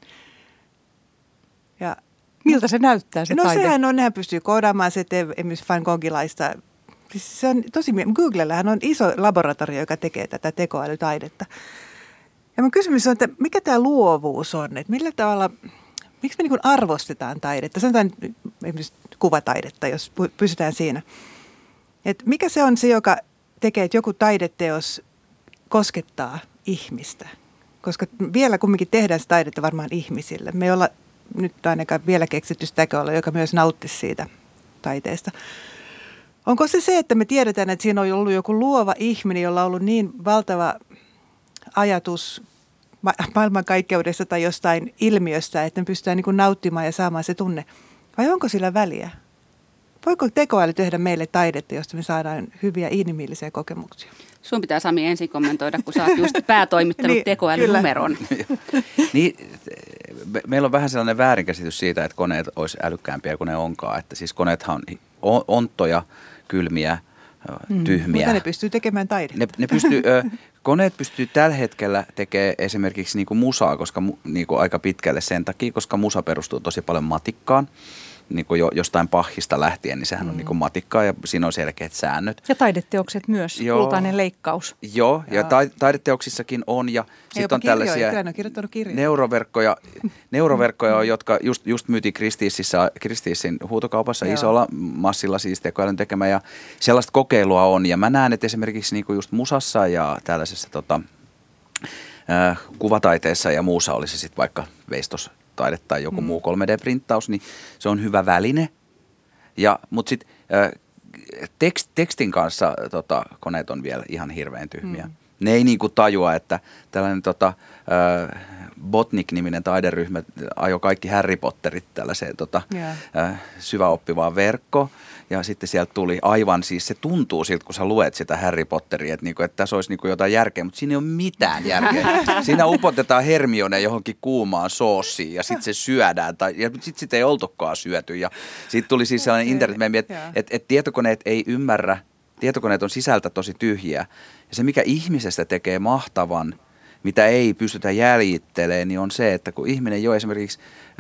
Ja miltä se näyttää se taide? Nehän pystyy koodaamaan se, esimerkiksi Van Goghilaista. Siis se on Googlellähän on iso laboratorio, joka tekee tätä tekoälytaidetta. Ja mun kysymys on, että mikä tämä luovuus on? Että millä tavalla, miksi me niin kuin arvostetaan taidetta? Sanotaan esimerkiksi kuvataidetta, jos pysytään siinä. Että mikä se on se, joka tekee, että joku taideteos koskettaa ihmistä? Koska vielä kumminkin tehdään se taidetta varmaan ihmisille. Me ei olla nyt ainakaan vielä keksitty sitä tekoälyä, joka myös nauttisi siitä taiteesta. Onko se, että me tiedetään, että siinä on ollut joku luova ihminen, jolla on ollut niin valtava ajatus maailmankaikkeudesta tai jostain ilmiöstä, että me pystytään niin kuin nauttimaan ja saamaan se tunne? Vai onko sillä väliä? Voiko tekoäly tehdä meille taidetta, josta me saadaan hyviä inhimillisiä kokemuksia? Sun pitää, Sami, ensin kommentoida, kun sä oot just päätoimittanut niin, tekoälynumeron. Niin, meillä on vähän sellainen väärinkäsitys siitä, että koneet olisi älykkäämpiä kuin ne onkaan. Että siis koneethan on onttoja, kylmiä, tyhmiä. Mutta ne pystyy tekemään taidetta. Koneet pystyy tällä hetkellä tekemään esimerkiksi niin kuin musaa, koska niin kuin aika pitkälle sen takia, koska musa perustuu tosi paljon matikkaan. Niin kuin jostain Bachista lähtien, niin sehän on niin kuin matikkaa ja siinä on selkeät säännöt. Ja taideteokset myös, kultainen leikkaus. Joo, ja taideteoksissakin on. Ja sitten on tällaisia neuroverkkoja, jotka just myytiin Christiesin huutokaupassa isolla massilla siis tekoälyn tekemä. Ja sellaista kokeilua on. Ja mä näen, että esimerkiksi niin kuin just musassa ja tällaisessa kuvataiteessa ja muussa olisi sitten vaikka veistostaide tai joku muu 3D-printtaus, niin se on hyvä väline. Mutta sitten tekstin kanssa koneet on vielä ihan hirveän tyhmiä. Ne ei niinku tajua, että tällainen Botnik-niminen taideryhmä ajoi kaikki Harry Potterit tällaiseen syväoppivaan verkkoon. Ja sitten sieltä tuli aivan, siis se tuntuu siltä, kun sä luet sitä Harry Potteria, että tässä olisi jotain järkeä, mutta siinä ei ole mitään järkeä. Siinä upotetaan Hermione johonkin kuumaan soossiin ja sitten se syödään, ja sitten sitä ei oltukaan syöty. Ja sitten tuli siis sellainen internet, että tietokoneet ei ymmärrä, tietokoneet on sisältä tosi tyhjiä. Ja se, mikä ihmisestä tekee mahtavan, mitä ei pystytä jäljittelemään, niin on se, että kun ihminen jo esimerkiksi,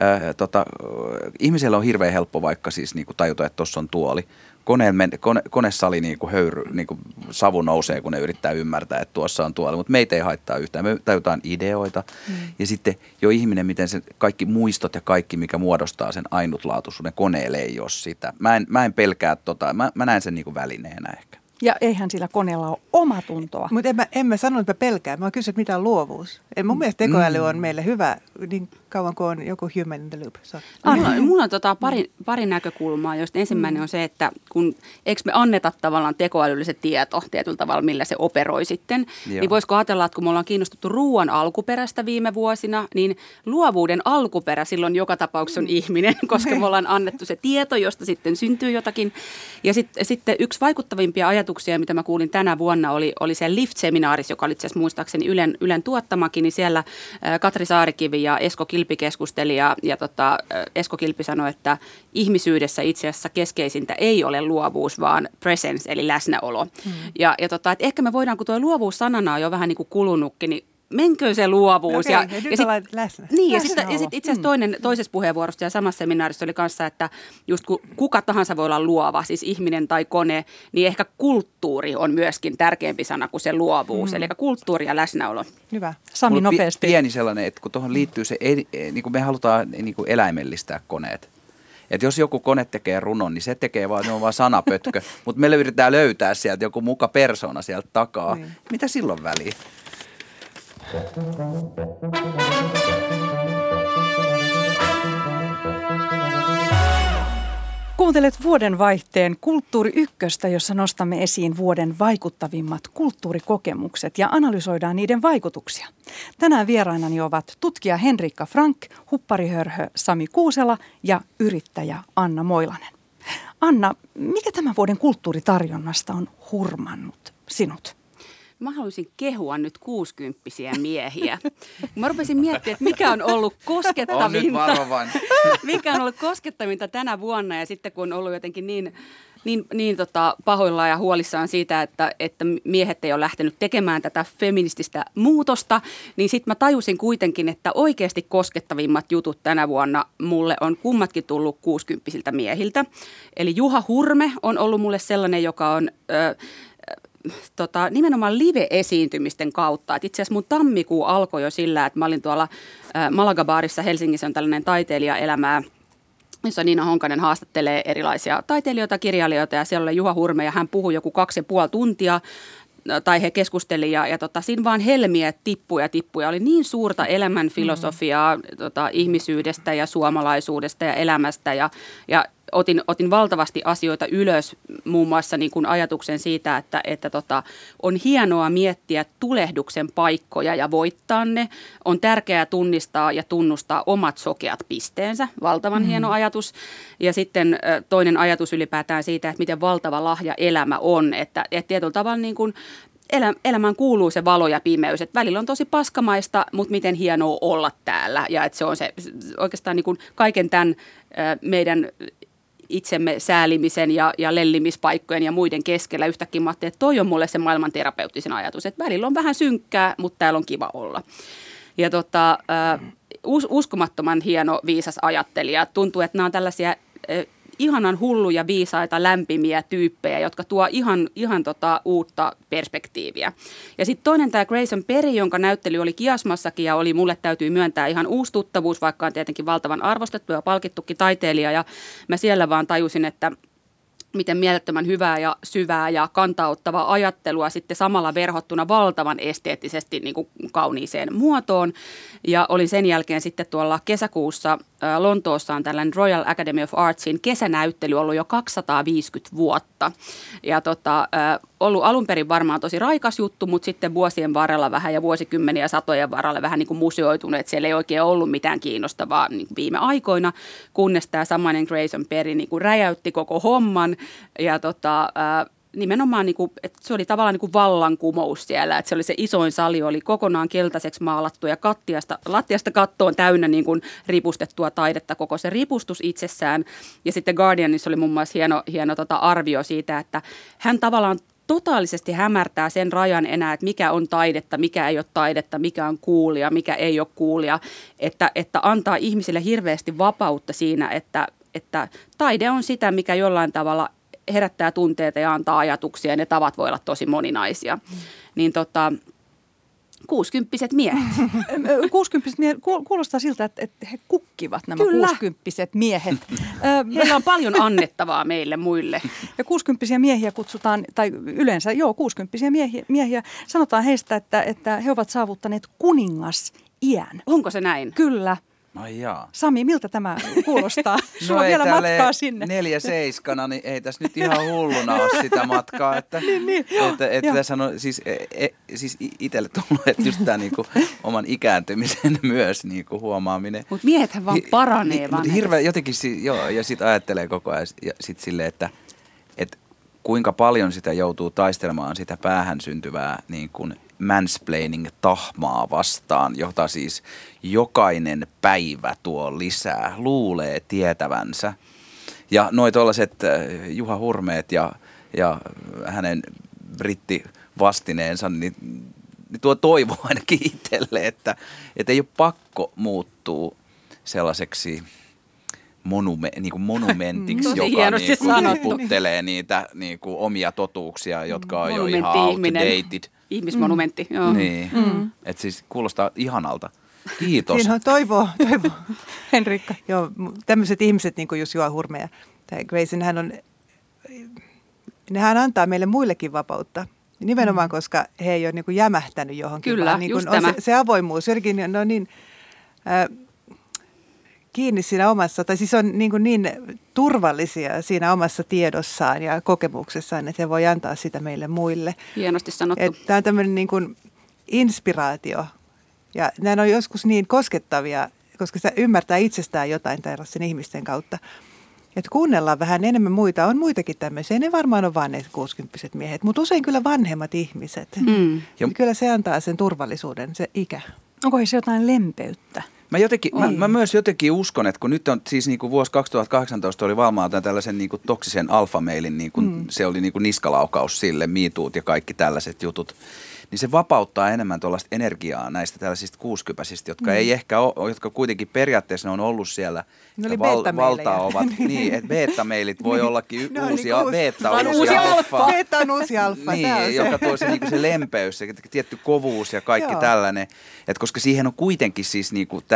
ihmisellä on hirveän helppo vaikka siis niin kuin tajuta, että tuossa on tuoli. Konesali niin kuin höyry, niin kuin savu nousee, kun ne yrittää ymmärtää, että tuossa on tuoli, mutta meitä ei haittaa yhtään. Me tajutaan ideoita ja sitten jo ihminen, miten se kaikki muistot ja kaikki, mikä muodostaa sen ainutlaatuisuuden koneelle, ei ole sitä. Mä en pelkää mä näen sen niin kuin välineenä ehkä. Ja eihän sillä koneella ole omatuntoa. Mutta en mä sanonut, että mä pelkään. Mä kysyn, mitä on luovuus. Mun mielestä tekoäly on meille hyvä niin kauan kuin on joku human in the loop. Mulla on pari näkökulmaa, joista ensimmäinen on se, että eikö me anneta tavallaan tekoälylle se tieto tietyllä tavalla, millä se operoi sitten. Joo. Niin voisiko ajatella, että kun me ollaan kiinnostuttu ruoan alkuperästä viime vuosina, niin luovuuden alkuperä silloin joka tapauksessa on ihminen, koska me ollaan annettu se tieto, josta sitten syntyy jotakin. Ja sitten yksi vaikuttavimpia ajatuksia, mitä mä kuulin tänä vuonna, oli se LIFT-seminaaris, joka oli itse asiassa muistaakseni Ylen tuottamakin, niin siellä Katri Saarikivi ja Esko Kilpi keskusteli ja Esko Kilpi sanoi, että ihmisyydessä itse asiassa keskeisintä ei ole luovuus, vaan presence, eli läsnäolo. Ja että ehkä me voidaan, kun tuo luovuus sanana on jo vähän niin kuin kulunutkin, niin menkö se luovuus. Okei, nyt ollaan läsnä. Niin, ja sitten itse asiassa toisessa puheenvuorossa ja samassa seminaarissa oli kanssa, että just kun kuka tahansa voi olla luova, siis ihminen tai kone, niin ehkä kulttuuri on myöskin tärkeämpi sana kuin se luovuus, eli kulttuuri ja läsnäolo. Hyvä. Sami, nopeasti. Pieni sellainen, että kun tuohon liittyy se, niin kuin me halutaan niin kuin eläimellistää koneet. Että jos joku kone tekee runon, niin se tekee vaan, ne on vaan sanapötkö, mutta me yritetään löytää sieltä joku muka persona sieltä takaa. Niin. Mitä silloin väliin? Kuuntelet vuodenvaihteen Kulttuuri Ykköstä, jossa nostamme esiin vuoden vaikuttavimmat kulttuurikokemukset ja analysoidaan niiden vaikutuksia. Tänään vierainani ovat tutkija Henriikka Frank, hupparihörhö Sami Kuusela ja yrittäjä Anna Moilanen. Anna, mikä tämän vuoden kulttuuritarjonnasta on hurmannut sinut? Mä haluaisin kehua nyt 60-vuotiaita miehiä. Mä rupesin miettimään, että mikä on ollut koskettavinta. Mikä on ollut koskettavinta tänä vuonna ja sitten kun on ollut jotenkin niin pahoillaan ja huolissaan siitä, että miehet ei ole lähtenyt tekemään tätä feminististä muutosta, niin sitten mä tajusin kuitenkin, että oikeasti koskettavimmat jutut tänä vuonna mulle on kummatkin tullut 60-vuotiailta miehiltä. Eli Juha Hurme on ollut mulle sellainen, joka on nimenomaan live-esiintymisten kautta. Et itse asiassa mun tammikuu alkoi jo sillä, että mä olin tuolla Malaga-baarissa Helsingissä, on tällainen taiteilijaelämää, jossa Niina Honkanen haastattelee erilaisia taiteilijoita, kirjailijoita ja siellä oli Juha Hurme ja hän puhui joku 2,5 tuntia tai he keskusteli ja siinä vaan helmiä tippuja. Oli niin suurta elämän filosofiaa ihmisyydestä ja suomalaisuudesta ja elämästä ja otin valtavasti asioita ylös, muun muassa niin kuin ajatuksen siitä, että on hienoa miettiä tulehduksen paikkoja ja voittaa ne. On tärkeää tunnistaa ja tunnustaa omat sokeat pisteensä. Valtavan hieno ajatus. Ja sitten toinen ajatus ylipäätään siitä, että miten valtava lahja elämä on. Että tietyllä tavalla niin kuin elämään kuuluu se valo ja pimeys. Että välillä on tosi paskamaista, mutta miten hienoa olla täällä. Ja että se on se oikeastaan niin kuin kaiken tämän meidän itsemme säälimisen ja lellimispaikkojen ja muiden keskellä yhtäkkiä mä ajattelin, että toi on mulle se maailman terapeuttisen ajatus, että välillä on vähän synkkää, mutta täällä on kiva olla. Ja uskomattoman hieno viisas ajattelija. Tuntuu, että nämä on tällaisia ihanan hulluja, viisaita, lämpimiä tyyppejä, jotka tuo ihan uutta perspektiiviä. Ja sitten toinen tämä Grayson Perry, jonka näyttely oli Kiasmassakin ja oli mulle täytyy myöntää ihan uusi tuttavuus, vaikka on tietenkin valtavan arvostettu ja palkittukin taiteilija. Ja mä siellä vaan tajusin, että miten mielettömän hyvää ja syvää ja kantauttavaa ajattelua sitten samalla verhottuna valtavan esteettisesti niin kuin kauniiseen muotoon. Ja olin sen jälkeen sitten tuolla kesäkuussa Lontoossa on tällainen Royal Academy of Artsin kesänäyttely ollut jo 250 vuotta. Ja ollut alun perin varmaan tosi raikas juttu, mutta sitten vuosien varrella vähän ja vuosikymmeniä satojen varrella vähän niin kuin museoitunut, että siellä ei oikein ollut mitään kiinnostavaa niin kuin viime aikoina, kunnes tämä samainen Grayson Perry niin kuin räjäytti koko homman ja nimenomaan, niin kuin, että se oli tavallaan niin kuin vallankumous siellä, että se oli se isoin sali, oli kokonaan keltaiseksi maalattu ja lattiasta kattoon täynnä niin kuin ripustettua taidetta, koko se ripustus itsessään. Ja sitten Guardianissa oli muun muassa hieno arvio siitä, että hän tavallaan totaalisesti hämärtää sen rajan enää, että mikä on taidetta, mikä ei ole taidetta, mikä on coolia, mikä ei ole coolia, että antaa ihmisille hirveästi vapautta siinä, että taide on sitä, mikä jollain tavalla herättää tunteita ja antaa ajatuksia ja ne tavat voi olla tosi moninaisia. Niin 60-vuotiaat miehet. 60-vuotiaat miehet, kuulostaa siltä, että he kukkivat nämä 60-vuotiaat miehet. Heillä on paljon annettavaa meille muille. Ja 60-vuotiaita miehiä kutsutaan, tai yleensä 60-vuotiaita miehiä, sanotaan heistä, että he ovat saavuttaneet kuningasiän. Onko se näin? Kyllä. Ai jaa. Sami, miltä tämä kuulostaa? Sulla on vielä matkaa sinne. 4-7, niin ei tässä nyt ihan hulluna ole sitä matkaa. Että tässä on siis itselle tullut, että just tämä niinku oman ikääntymisen myös niinku huomaaminen. Mutta miehethän vaan paranee. Mutta hirveän jotenkin, ja sitten ajattelee koko ajan sitten silleen, että kuinka paljon sitä joutuu taistelemaan sitä päähän syntyvää niin kuin mansplaining-tahmaa vastaan, jota siis jokainen päivä tuo lisää, luulee tietävänsä. Ja noi tuollaiset Juha Hurmeet ja hänen brittivastineensa, niin tuo toivo ainakin itselle, että ei ole pakko muuttua sellaiseksi monumentiksi, joka puttelee niitä omia totuuksia, jotka on jo ihan outdated. Ihmismonumentti, joo. Niin, että siis kuulostaa ihanalta. Kiitos. Siinä on toivoa. Henrikka. Joo, tämmöiset ihmiset niin kuin just Juha Hurme ja Grayson, nehän antaa meille muillekin vapautta. Nimenomaan, koska he ei ole niin kuin jämähtänyt johonkin. Kyllä, vaan niin just on tämä. se avoimuus, jotenkin on niin kiinni siinä omassa, tai siis on niin turvallisia siinä omassa tiedossaan ja kokemuksessaan, että he voi antaa sitä meille muille. Hienosti sanottu. Tämä on tämmöinen niin kuin inspiraatio, ja nämä on joskus niin koskettavia, koska se ymmärtää itsestään jotain tällaisen ihmisten kautta. Että kuunnellaan vähän enemmän muita. On muitakin tämmöisiä. Ne varmaan on vain ne 60-vuotiaat miehet, mutta usein kyllä vanhemmat ihmiset. Ja kyllä se antaa sen turvallisuuden, se ikä. Onko se jotain lempeyttä? Mä myös jotenkin uskon, että kun nyt on siis niin kuin vuosi 2018 oli valmiina tällaisen niin kuin toksisen alfamailin, niin kuin se oli niin kuin niskalaukaus sille, MeToot ja kaikki tällaiset jutut, niin se vapauttaa enemmän tuollaista energiaa näistä tällaisista kuusikypäisistä, jotka ei ehkä ole, jotka kuitenkin periaatteessa ne on ollut siellä. Ne oli beta-meilejä. Ovat, niin, että beta-mailit voi ollakin uusi alfa. Beta on uusi alfa. Niin, joka tuo se, niin se lempeys, se tietty kovuus ja kaikki tällainen. Et koska siihen on kuitenkin siis niin kuin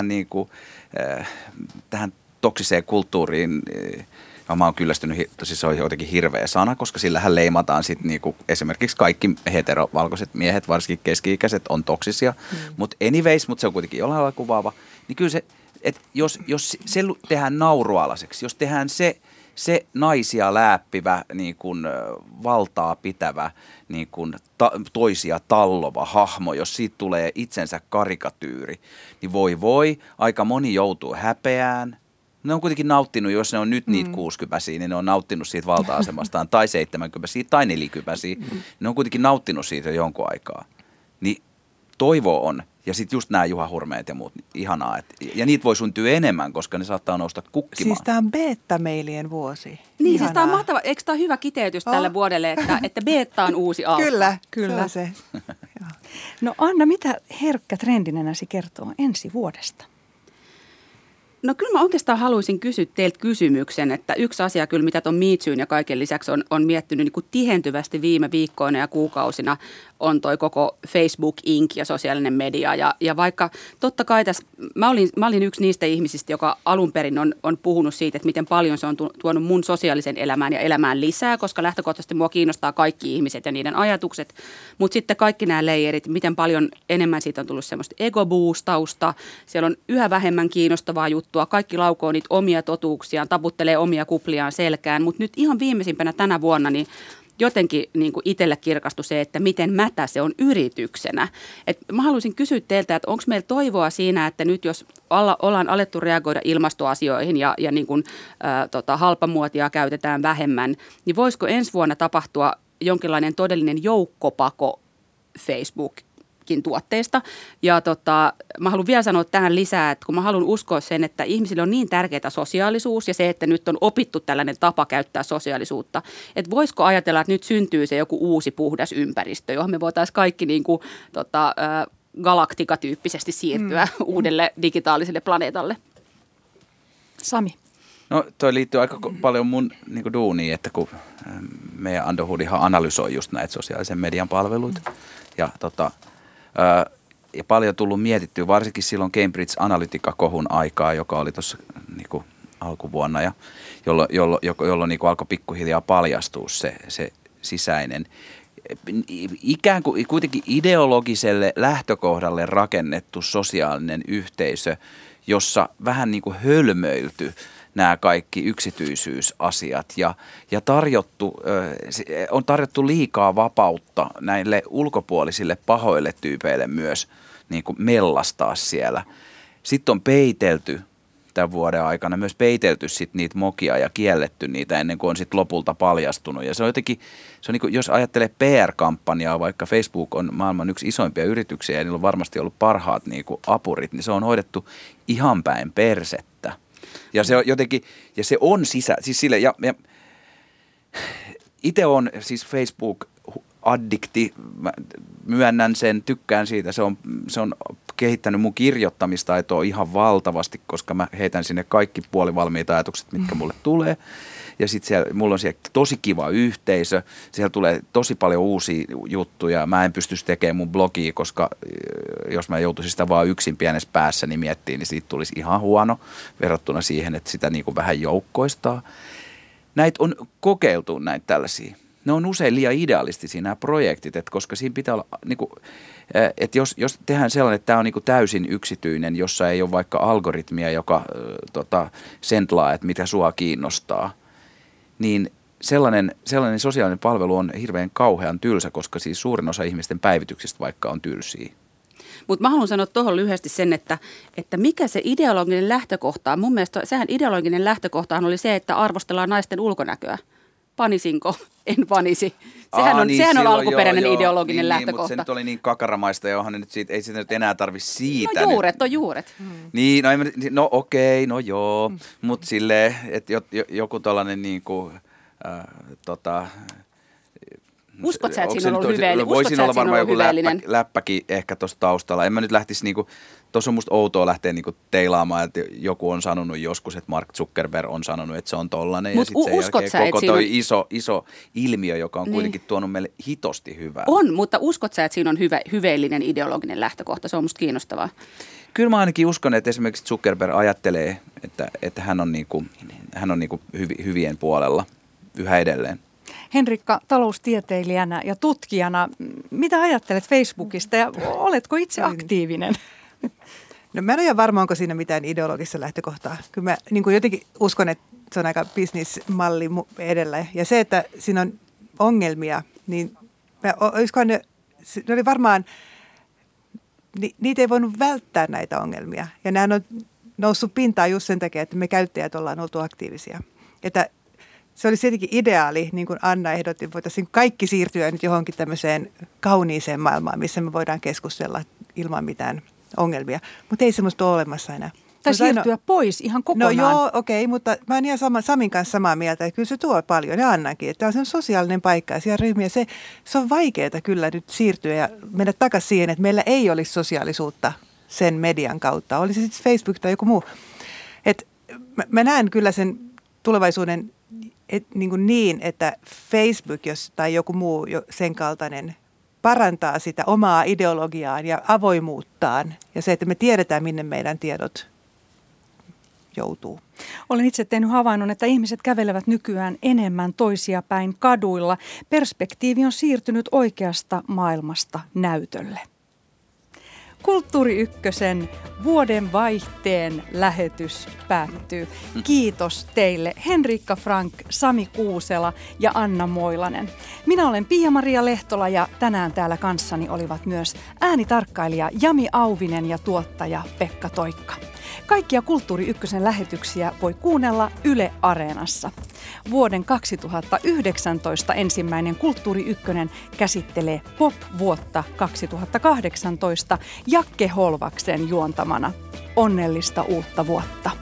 tähän toksiseen kulttuuriin, mä oon kyllästynyt, siis se on jotenkin hirveä sana, koska sillähän leimataan sitten niinku esimerkiksi kaikki heterovalkoiset miehet, varsinkin keski-ikäiset, on toksisia. Mutta anyways, se on kuitenkin jollain lailla kuvaava. Niin kyllä se, että jos se tehdään naurualaiseksi, jos tehdään se naisia lääppivä, niin kuin valtaa pitävä, niin kuin toisia tallova hahmo, jos siitä tulee itsensä karikatyyri, niin voi, aika moni joutuu häpeään. Ne on kuitenkin nauttinut, jos ne on nyt niitä 60-vuotiaita, niin ne on nauttinut siitä valta-asemastaan, tai 70-vuotiaita, tai 40-vuotiaita. Ne on kuitenkin nauttinut siitä jonkun aikaa. Niin toivo on, ja sitten just nämä Juha Hurmeet ja muut, ihanaa. Ja niitä voi syntyä enemmän, koska ne saattaa nousta kukkimaan. Siis tämä on beta-mailien vuosi. Niin, ihanaa. Siis tämä on mahtava. Eikö tämä ole hyvä kiteytys tälle vuodelle, että beta on uusi alfa? Kyllä se. No Anna, mitä herkkä trendinenäsi kertoo ensi vuodesta? No kyllä mä oikeastaan haluaisin kysyä teiltä kysymyksen, että yksi asia kyllä, mitä tuon Me Toon ja kaiken lisäksi on miettinyt niin kuin tihentyvästi viime viikkoina ja kuukausina, on toi koko Facebook Inc. ja sosiaalinen media. Ja vaikka totta kai tässä, mä olin yksi niistä ihmisistä, joka alun perin on puhunut siitä, että miten paljon se on tuonut mun sosiaalisen elämään ja elämään lisää, koska lähtökohtaisesti mua kiinnostaa kaikki ihmiset ja niiden ajatukset. Mutta sitten kaikki nämä layerit, miten paljon enemmän siitä on tullut semmoista ego-boostausta, siellä on yhä vähemmän kiinnostavaa juttua, kaikki laukoo niitä omia totuuksiaan, taputtelee omia kupliaan selkään, mutta nyt ihan viimeisimpänä tänä vuonna niin jotenkin niin kuin itselle kirkastui se, että miten mätä se on yrityksenä. Et mä haluaisin kysyä teiltä, että onko meillä toivoa siinä, että nyt jos ollaan alettu reagoida ilmastoasioihin ja niin kuin, halpamuotia käytetään vähemmän, niin voisiko ensi vuonna tapahtua jonkinlainen todellinen joukkopako Facebookin tuotteista. Ja mä haluan vielä sanoa tähän lisää, että kun mä haluan uskoa sen, että ihmisille on niin tärkeää sosiaalisuus ja se, että nyt on opittu tällainen tapa käyttää sosiaalisuutta, että voisiko ajatella, että nyt syntyy se joku uusi puhdas ympäristö, johon me voitaisiin kaikki niin kuin, galaktikatyyppisesti siirtyä uudelle digitaaliselle planeetalle. Sami. No toi liittyy aika paljon mun niin kuin duuniin, että kun meidän Underhoodihan analysoi just näitä sosiaalisen median palveluita ja ja paljon tullut mietittyä, varsinkin silloin Cambridge Analytica-kohun aikaa, joka oli tuossa niin alkuvuonna, ja jolloin niin alkoi pikkuhiljaa paljastua se sisäinen, ikään kuin kuitenkin ideologiselle lähtökohdalle rakennettu sosiaalinen yhteisö, jossa vähän niin kuin hölmöilty nämä kaikki yksityisyysasiat ja on tarjottu liikaa vapautta näille ulkopuolisille pahoille tyypeille myös niin kuin mellastaa siellä. Sitten on peitelty tämän vuoden aikana, myös peitelty sit niitä mokia ja kielletty niitä ennen kuin on sitten lopulta paljastunut. Ja se on jotenkin, niin kuin, jos ajattelee PR-kampanjaa, vaikka Facebook on maailman yksi isoimpia yrityksiä ja niillä on varmasti ollut parhaat niin kuin apurit, niin se on hoidettu ihan päin persettä. Ja se on jotenkin, ja se on siis sille, ja itse on siis Facebook-addikti, myönnän sen, tykkään siitä, se on kehittänyt mun kirjoittamistaitoa ihan valtavasti, koska mä heitän sinne kaikki puolivalmiita ajatukset, mitkä mulle tulee. Ja sitten mulla on siellä tosi kiva yhteisö, siellä tulee tosi paljon uusia juttuja. Mä en pystyisi tekemään mun blogia, koska jos mä joutuisin sitä vaan yksin pienessä päässä niin miettiin, niin siitä tulisi ihan huono verrattuna siihen, että sitä niin kuin vähän joukkoistaa. Näitä on kokeiltu näitä tällaisia. Ne on usein liian idealistisia nämä projektit, että koska siinä pitää olla, niin kuin, että jos tehdään sellainen, että tämä on niin kuin täysin yksityinen, jossa ei ole vaikka algoritmia, joka sentlaa, että mitä sua kiinnostaa, niin sellainen sosiaalinen palvelu on hirveän kauhean tylsä, koska siis suurin osa ihmisten päivityksistä vaikka on tylsiä. Mutta mä haluan sanoa tuohon lyhyesti sen, että mikä se ideologinen lähtökohta on. Mun mielestä sehän ideologinen lähtökohtahan oli se, että arvostellaan naisten ulkonäköä. Panisinko? En panisi. Sehän on alkuperäinen ideologinen lähtökohta. Mutta se nyt oli niin kakaramaista, johon nyt ei sitä nyt enää tarvitse siitä. No juuret on juuret. Niin, no okei, no joo. Mutta silleen, että joku tollainen niinku, uskot sä, että siinä on ollut hyveellinen? Voisin olla varmaan joku läppäkin ehkä tuossa taustalla. En mä nyt lähtisi niinku, tuossa on musta outoa lähteä niinku teilaamaan, että joku on sanonut joskus, että Mark Zuckerberg on sanonut, että se on tollainen. Mut ja sitten sen jälkeen koko toi iso ilmiö, joka on kuitenkin tuonut meille hitosti hyvää. On, mutta uskot sä, että siinä on hyveellinen ideologinen lähtökohta? Se on musta kiinnostavaa. Kyllä mä ainakin uskon, että esimerkiksi Zuckerberg ajattelee, että hän on niinku hyvien puolella yhä edelleen. Henrikka, taloustieteilijänä ja tutkijana, mitä ajattelet Facebookista ja oletko itse aktiivinen? No mä en ole varma, onko siinä mitään ideologista lähtökohtaa. Kyllä mä niin kuin jotenkin uskon, että se on aika bisnismalli edellä. Ja se, että siinä on ongelmia, niin ne oli varmaan, niitä ei voinut välttää näitä ongelmia. Ja nämä on noussut pintaan just sen takia, että me käyttäjät ollaan oltu aktiivisia. Että se olisi tietenkin ideaali, niin kuin Anna ehdotti, voitaisiin kaikki siirtyä nyt johonkin tämmöiseen kauniiseen maailmaan, missä me voidaan keskustella ilman mitään ongelmia. Mutta ei semmoista ole olemassa enää. Tai siirtyä pois ihan kokonaan. No joo, okei, mutta mä oon ihan Samin kanssa samaa mieltä, että kyllä se tuo paljon ja Annankin. Että tämä on sosiaalinen paikka ja siellä ryhmiä. Se on vaikeaa kyllä nyt siirtyä ja mennä takaisin siihen, että meillä ei olisi sosiaalisuutta sen median kautta. Olisi sitten Facebook tai joku muu. Et mä näen kyllä sen tulevaisuuden niin, että Facebook tai joku muu sen kaltainen parantaa sitä omaa ideologiaan ja avoimuuttaan ja se, että me tiedetään, minne meidän tiedot joutuu. Olen itse tehnyt havainnon, että ihmiset kävelevät nykyään enemmän toisia päin kaduilla. Perspektiivi on siirtynyt oikeasta maailmasta näytölle. Kulttuuri Ykkösen vuoden vaihteen lähetys päättyy. Kiitos teille Henrikka Frank, Sami Kuusela ja Anna Moilanen. Minä olen Pia-Maria Lehtola ja tänään täällä kanssani olivat myös äänitarkkailija Jami Auvinen ja tuottaja Pekka Toikka. Kaikkia Kulttuuri Ykkösen lähetyksiä voi kuunnella Yle Areenassa. Vuoden 2019 ensimmäinen Kulttuuri Ykkönen käsittelee pop-vuotta 2018 Jakke Holvaksen juontamana. Onnellista uutta vuotta!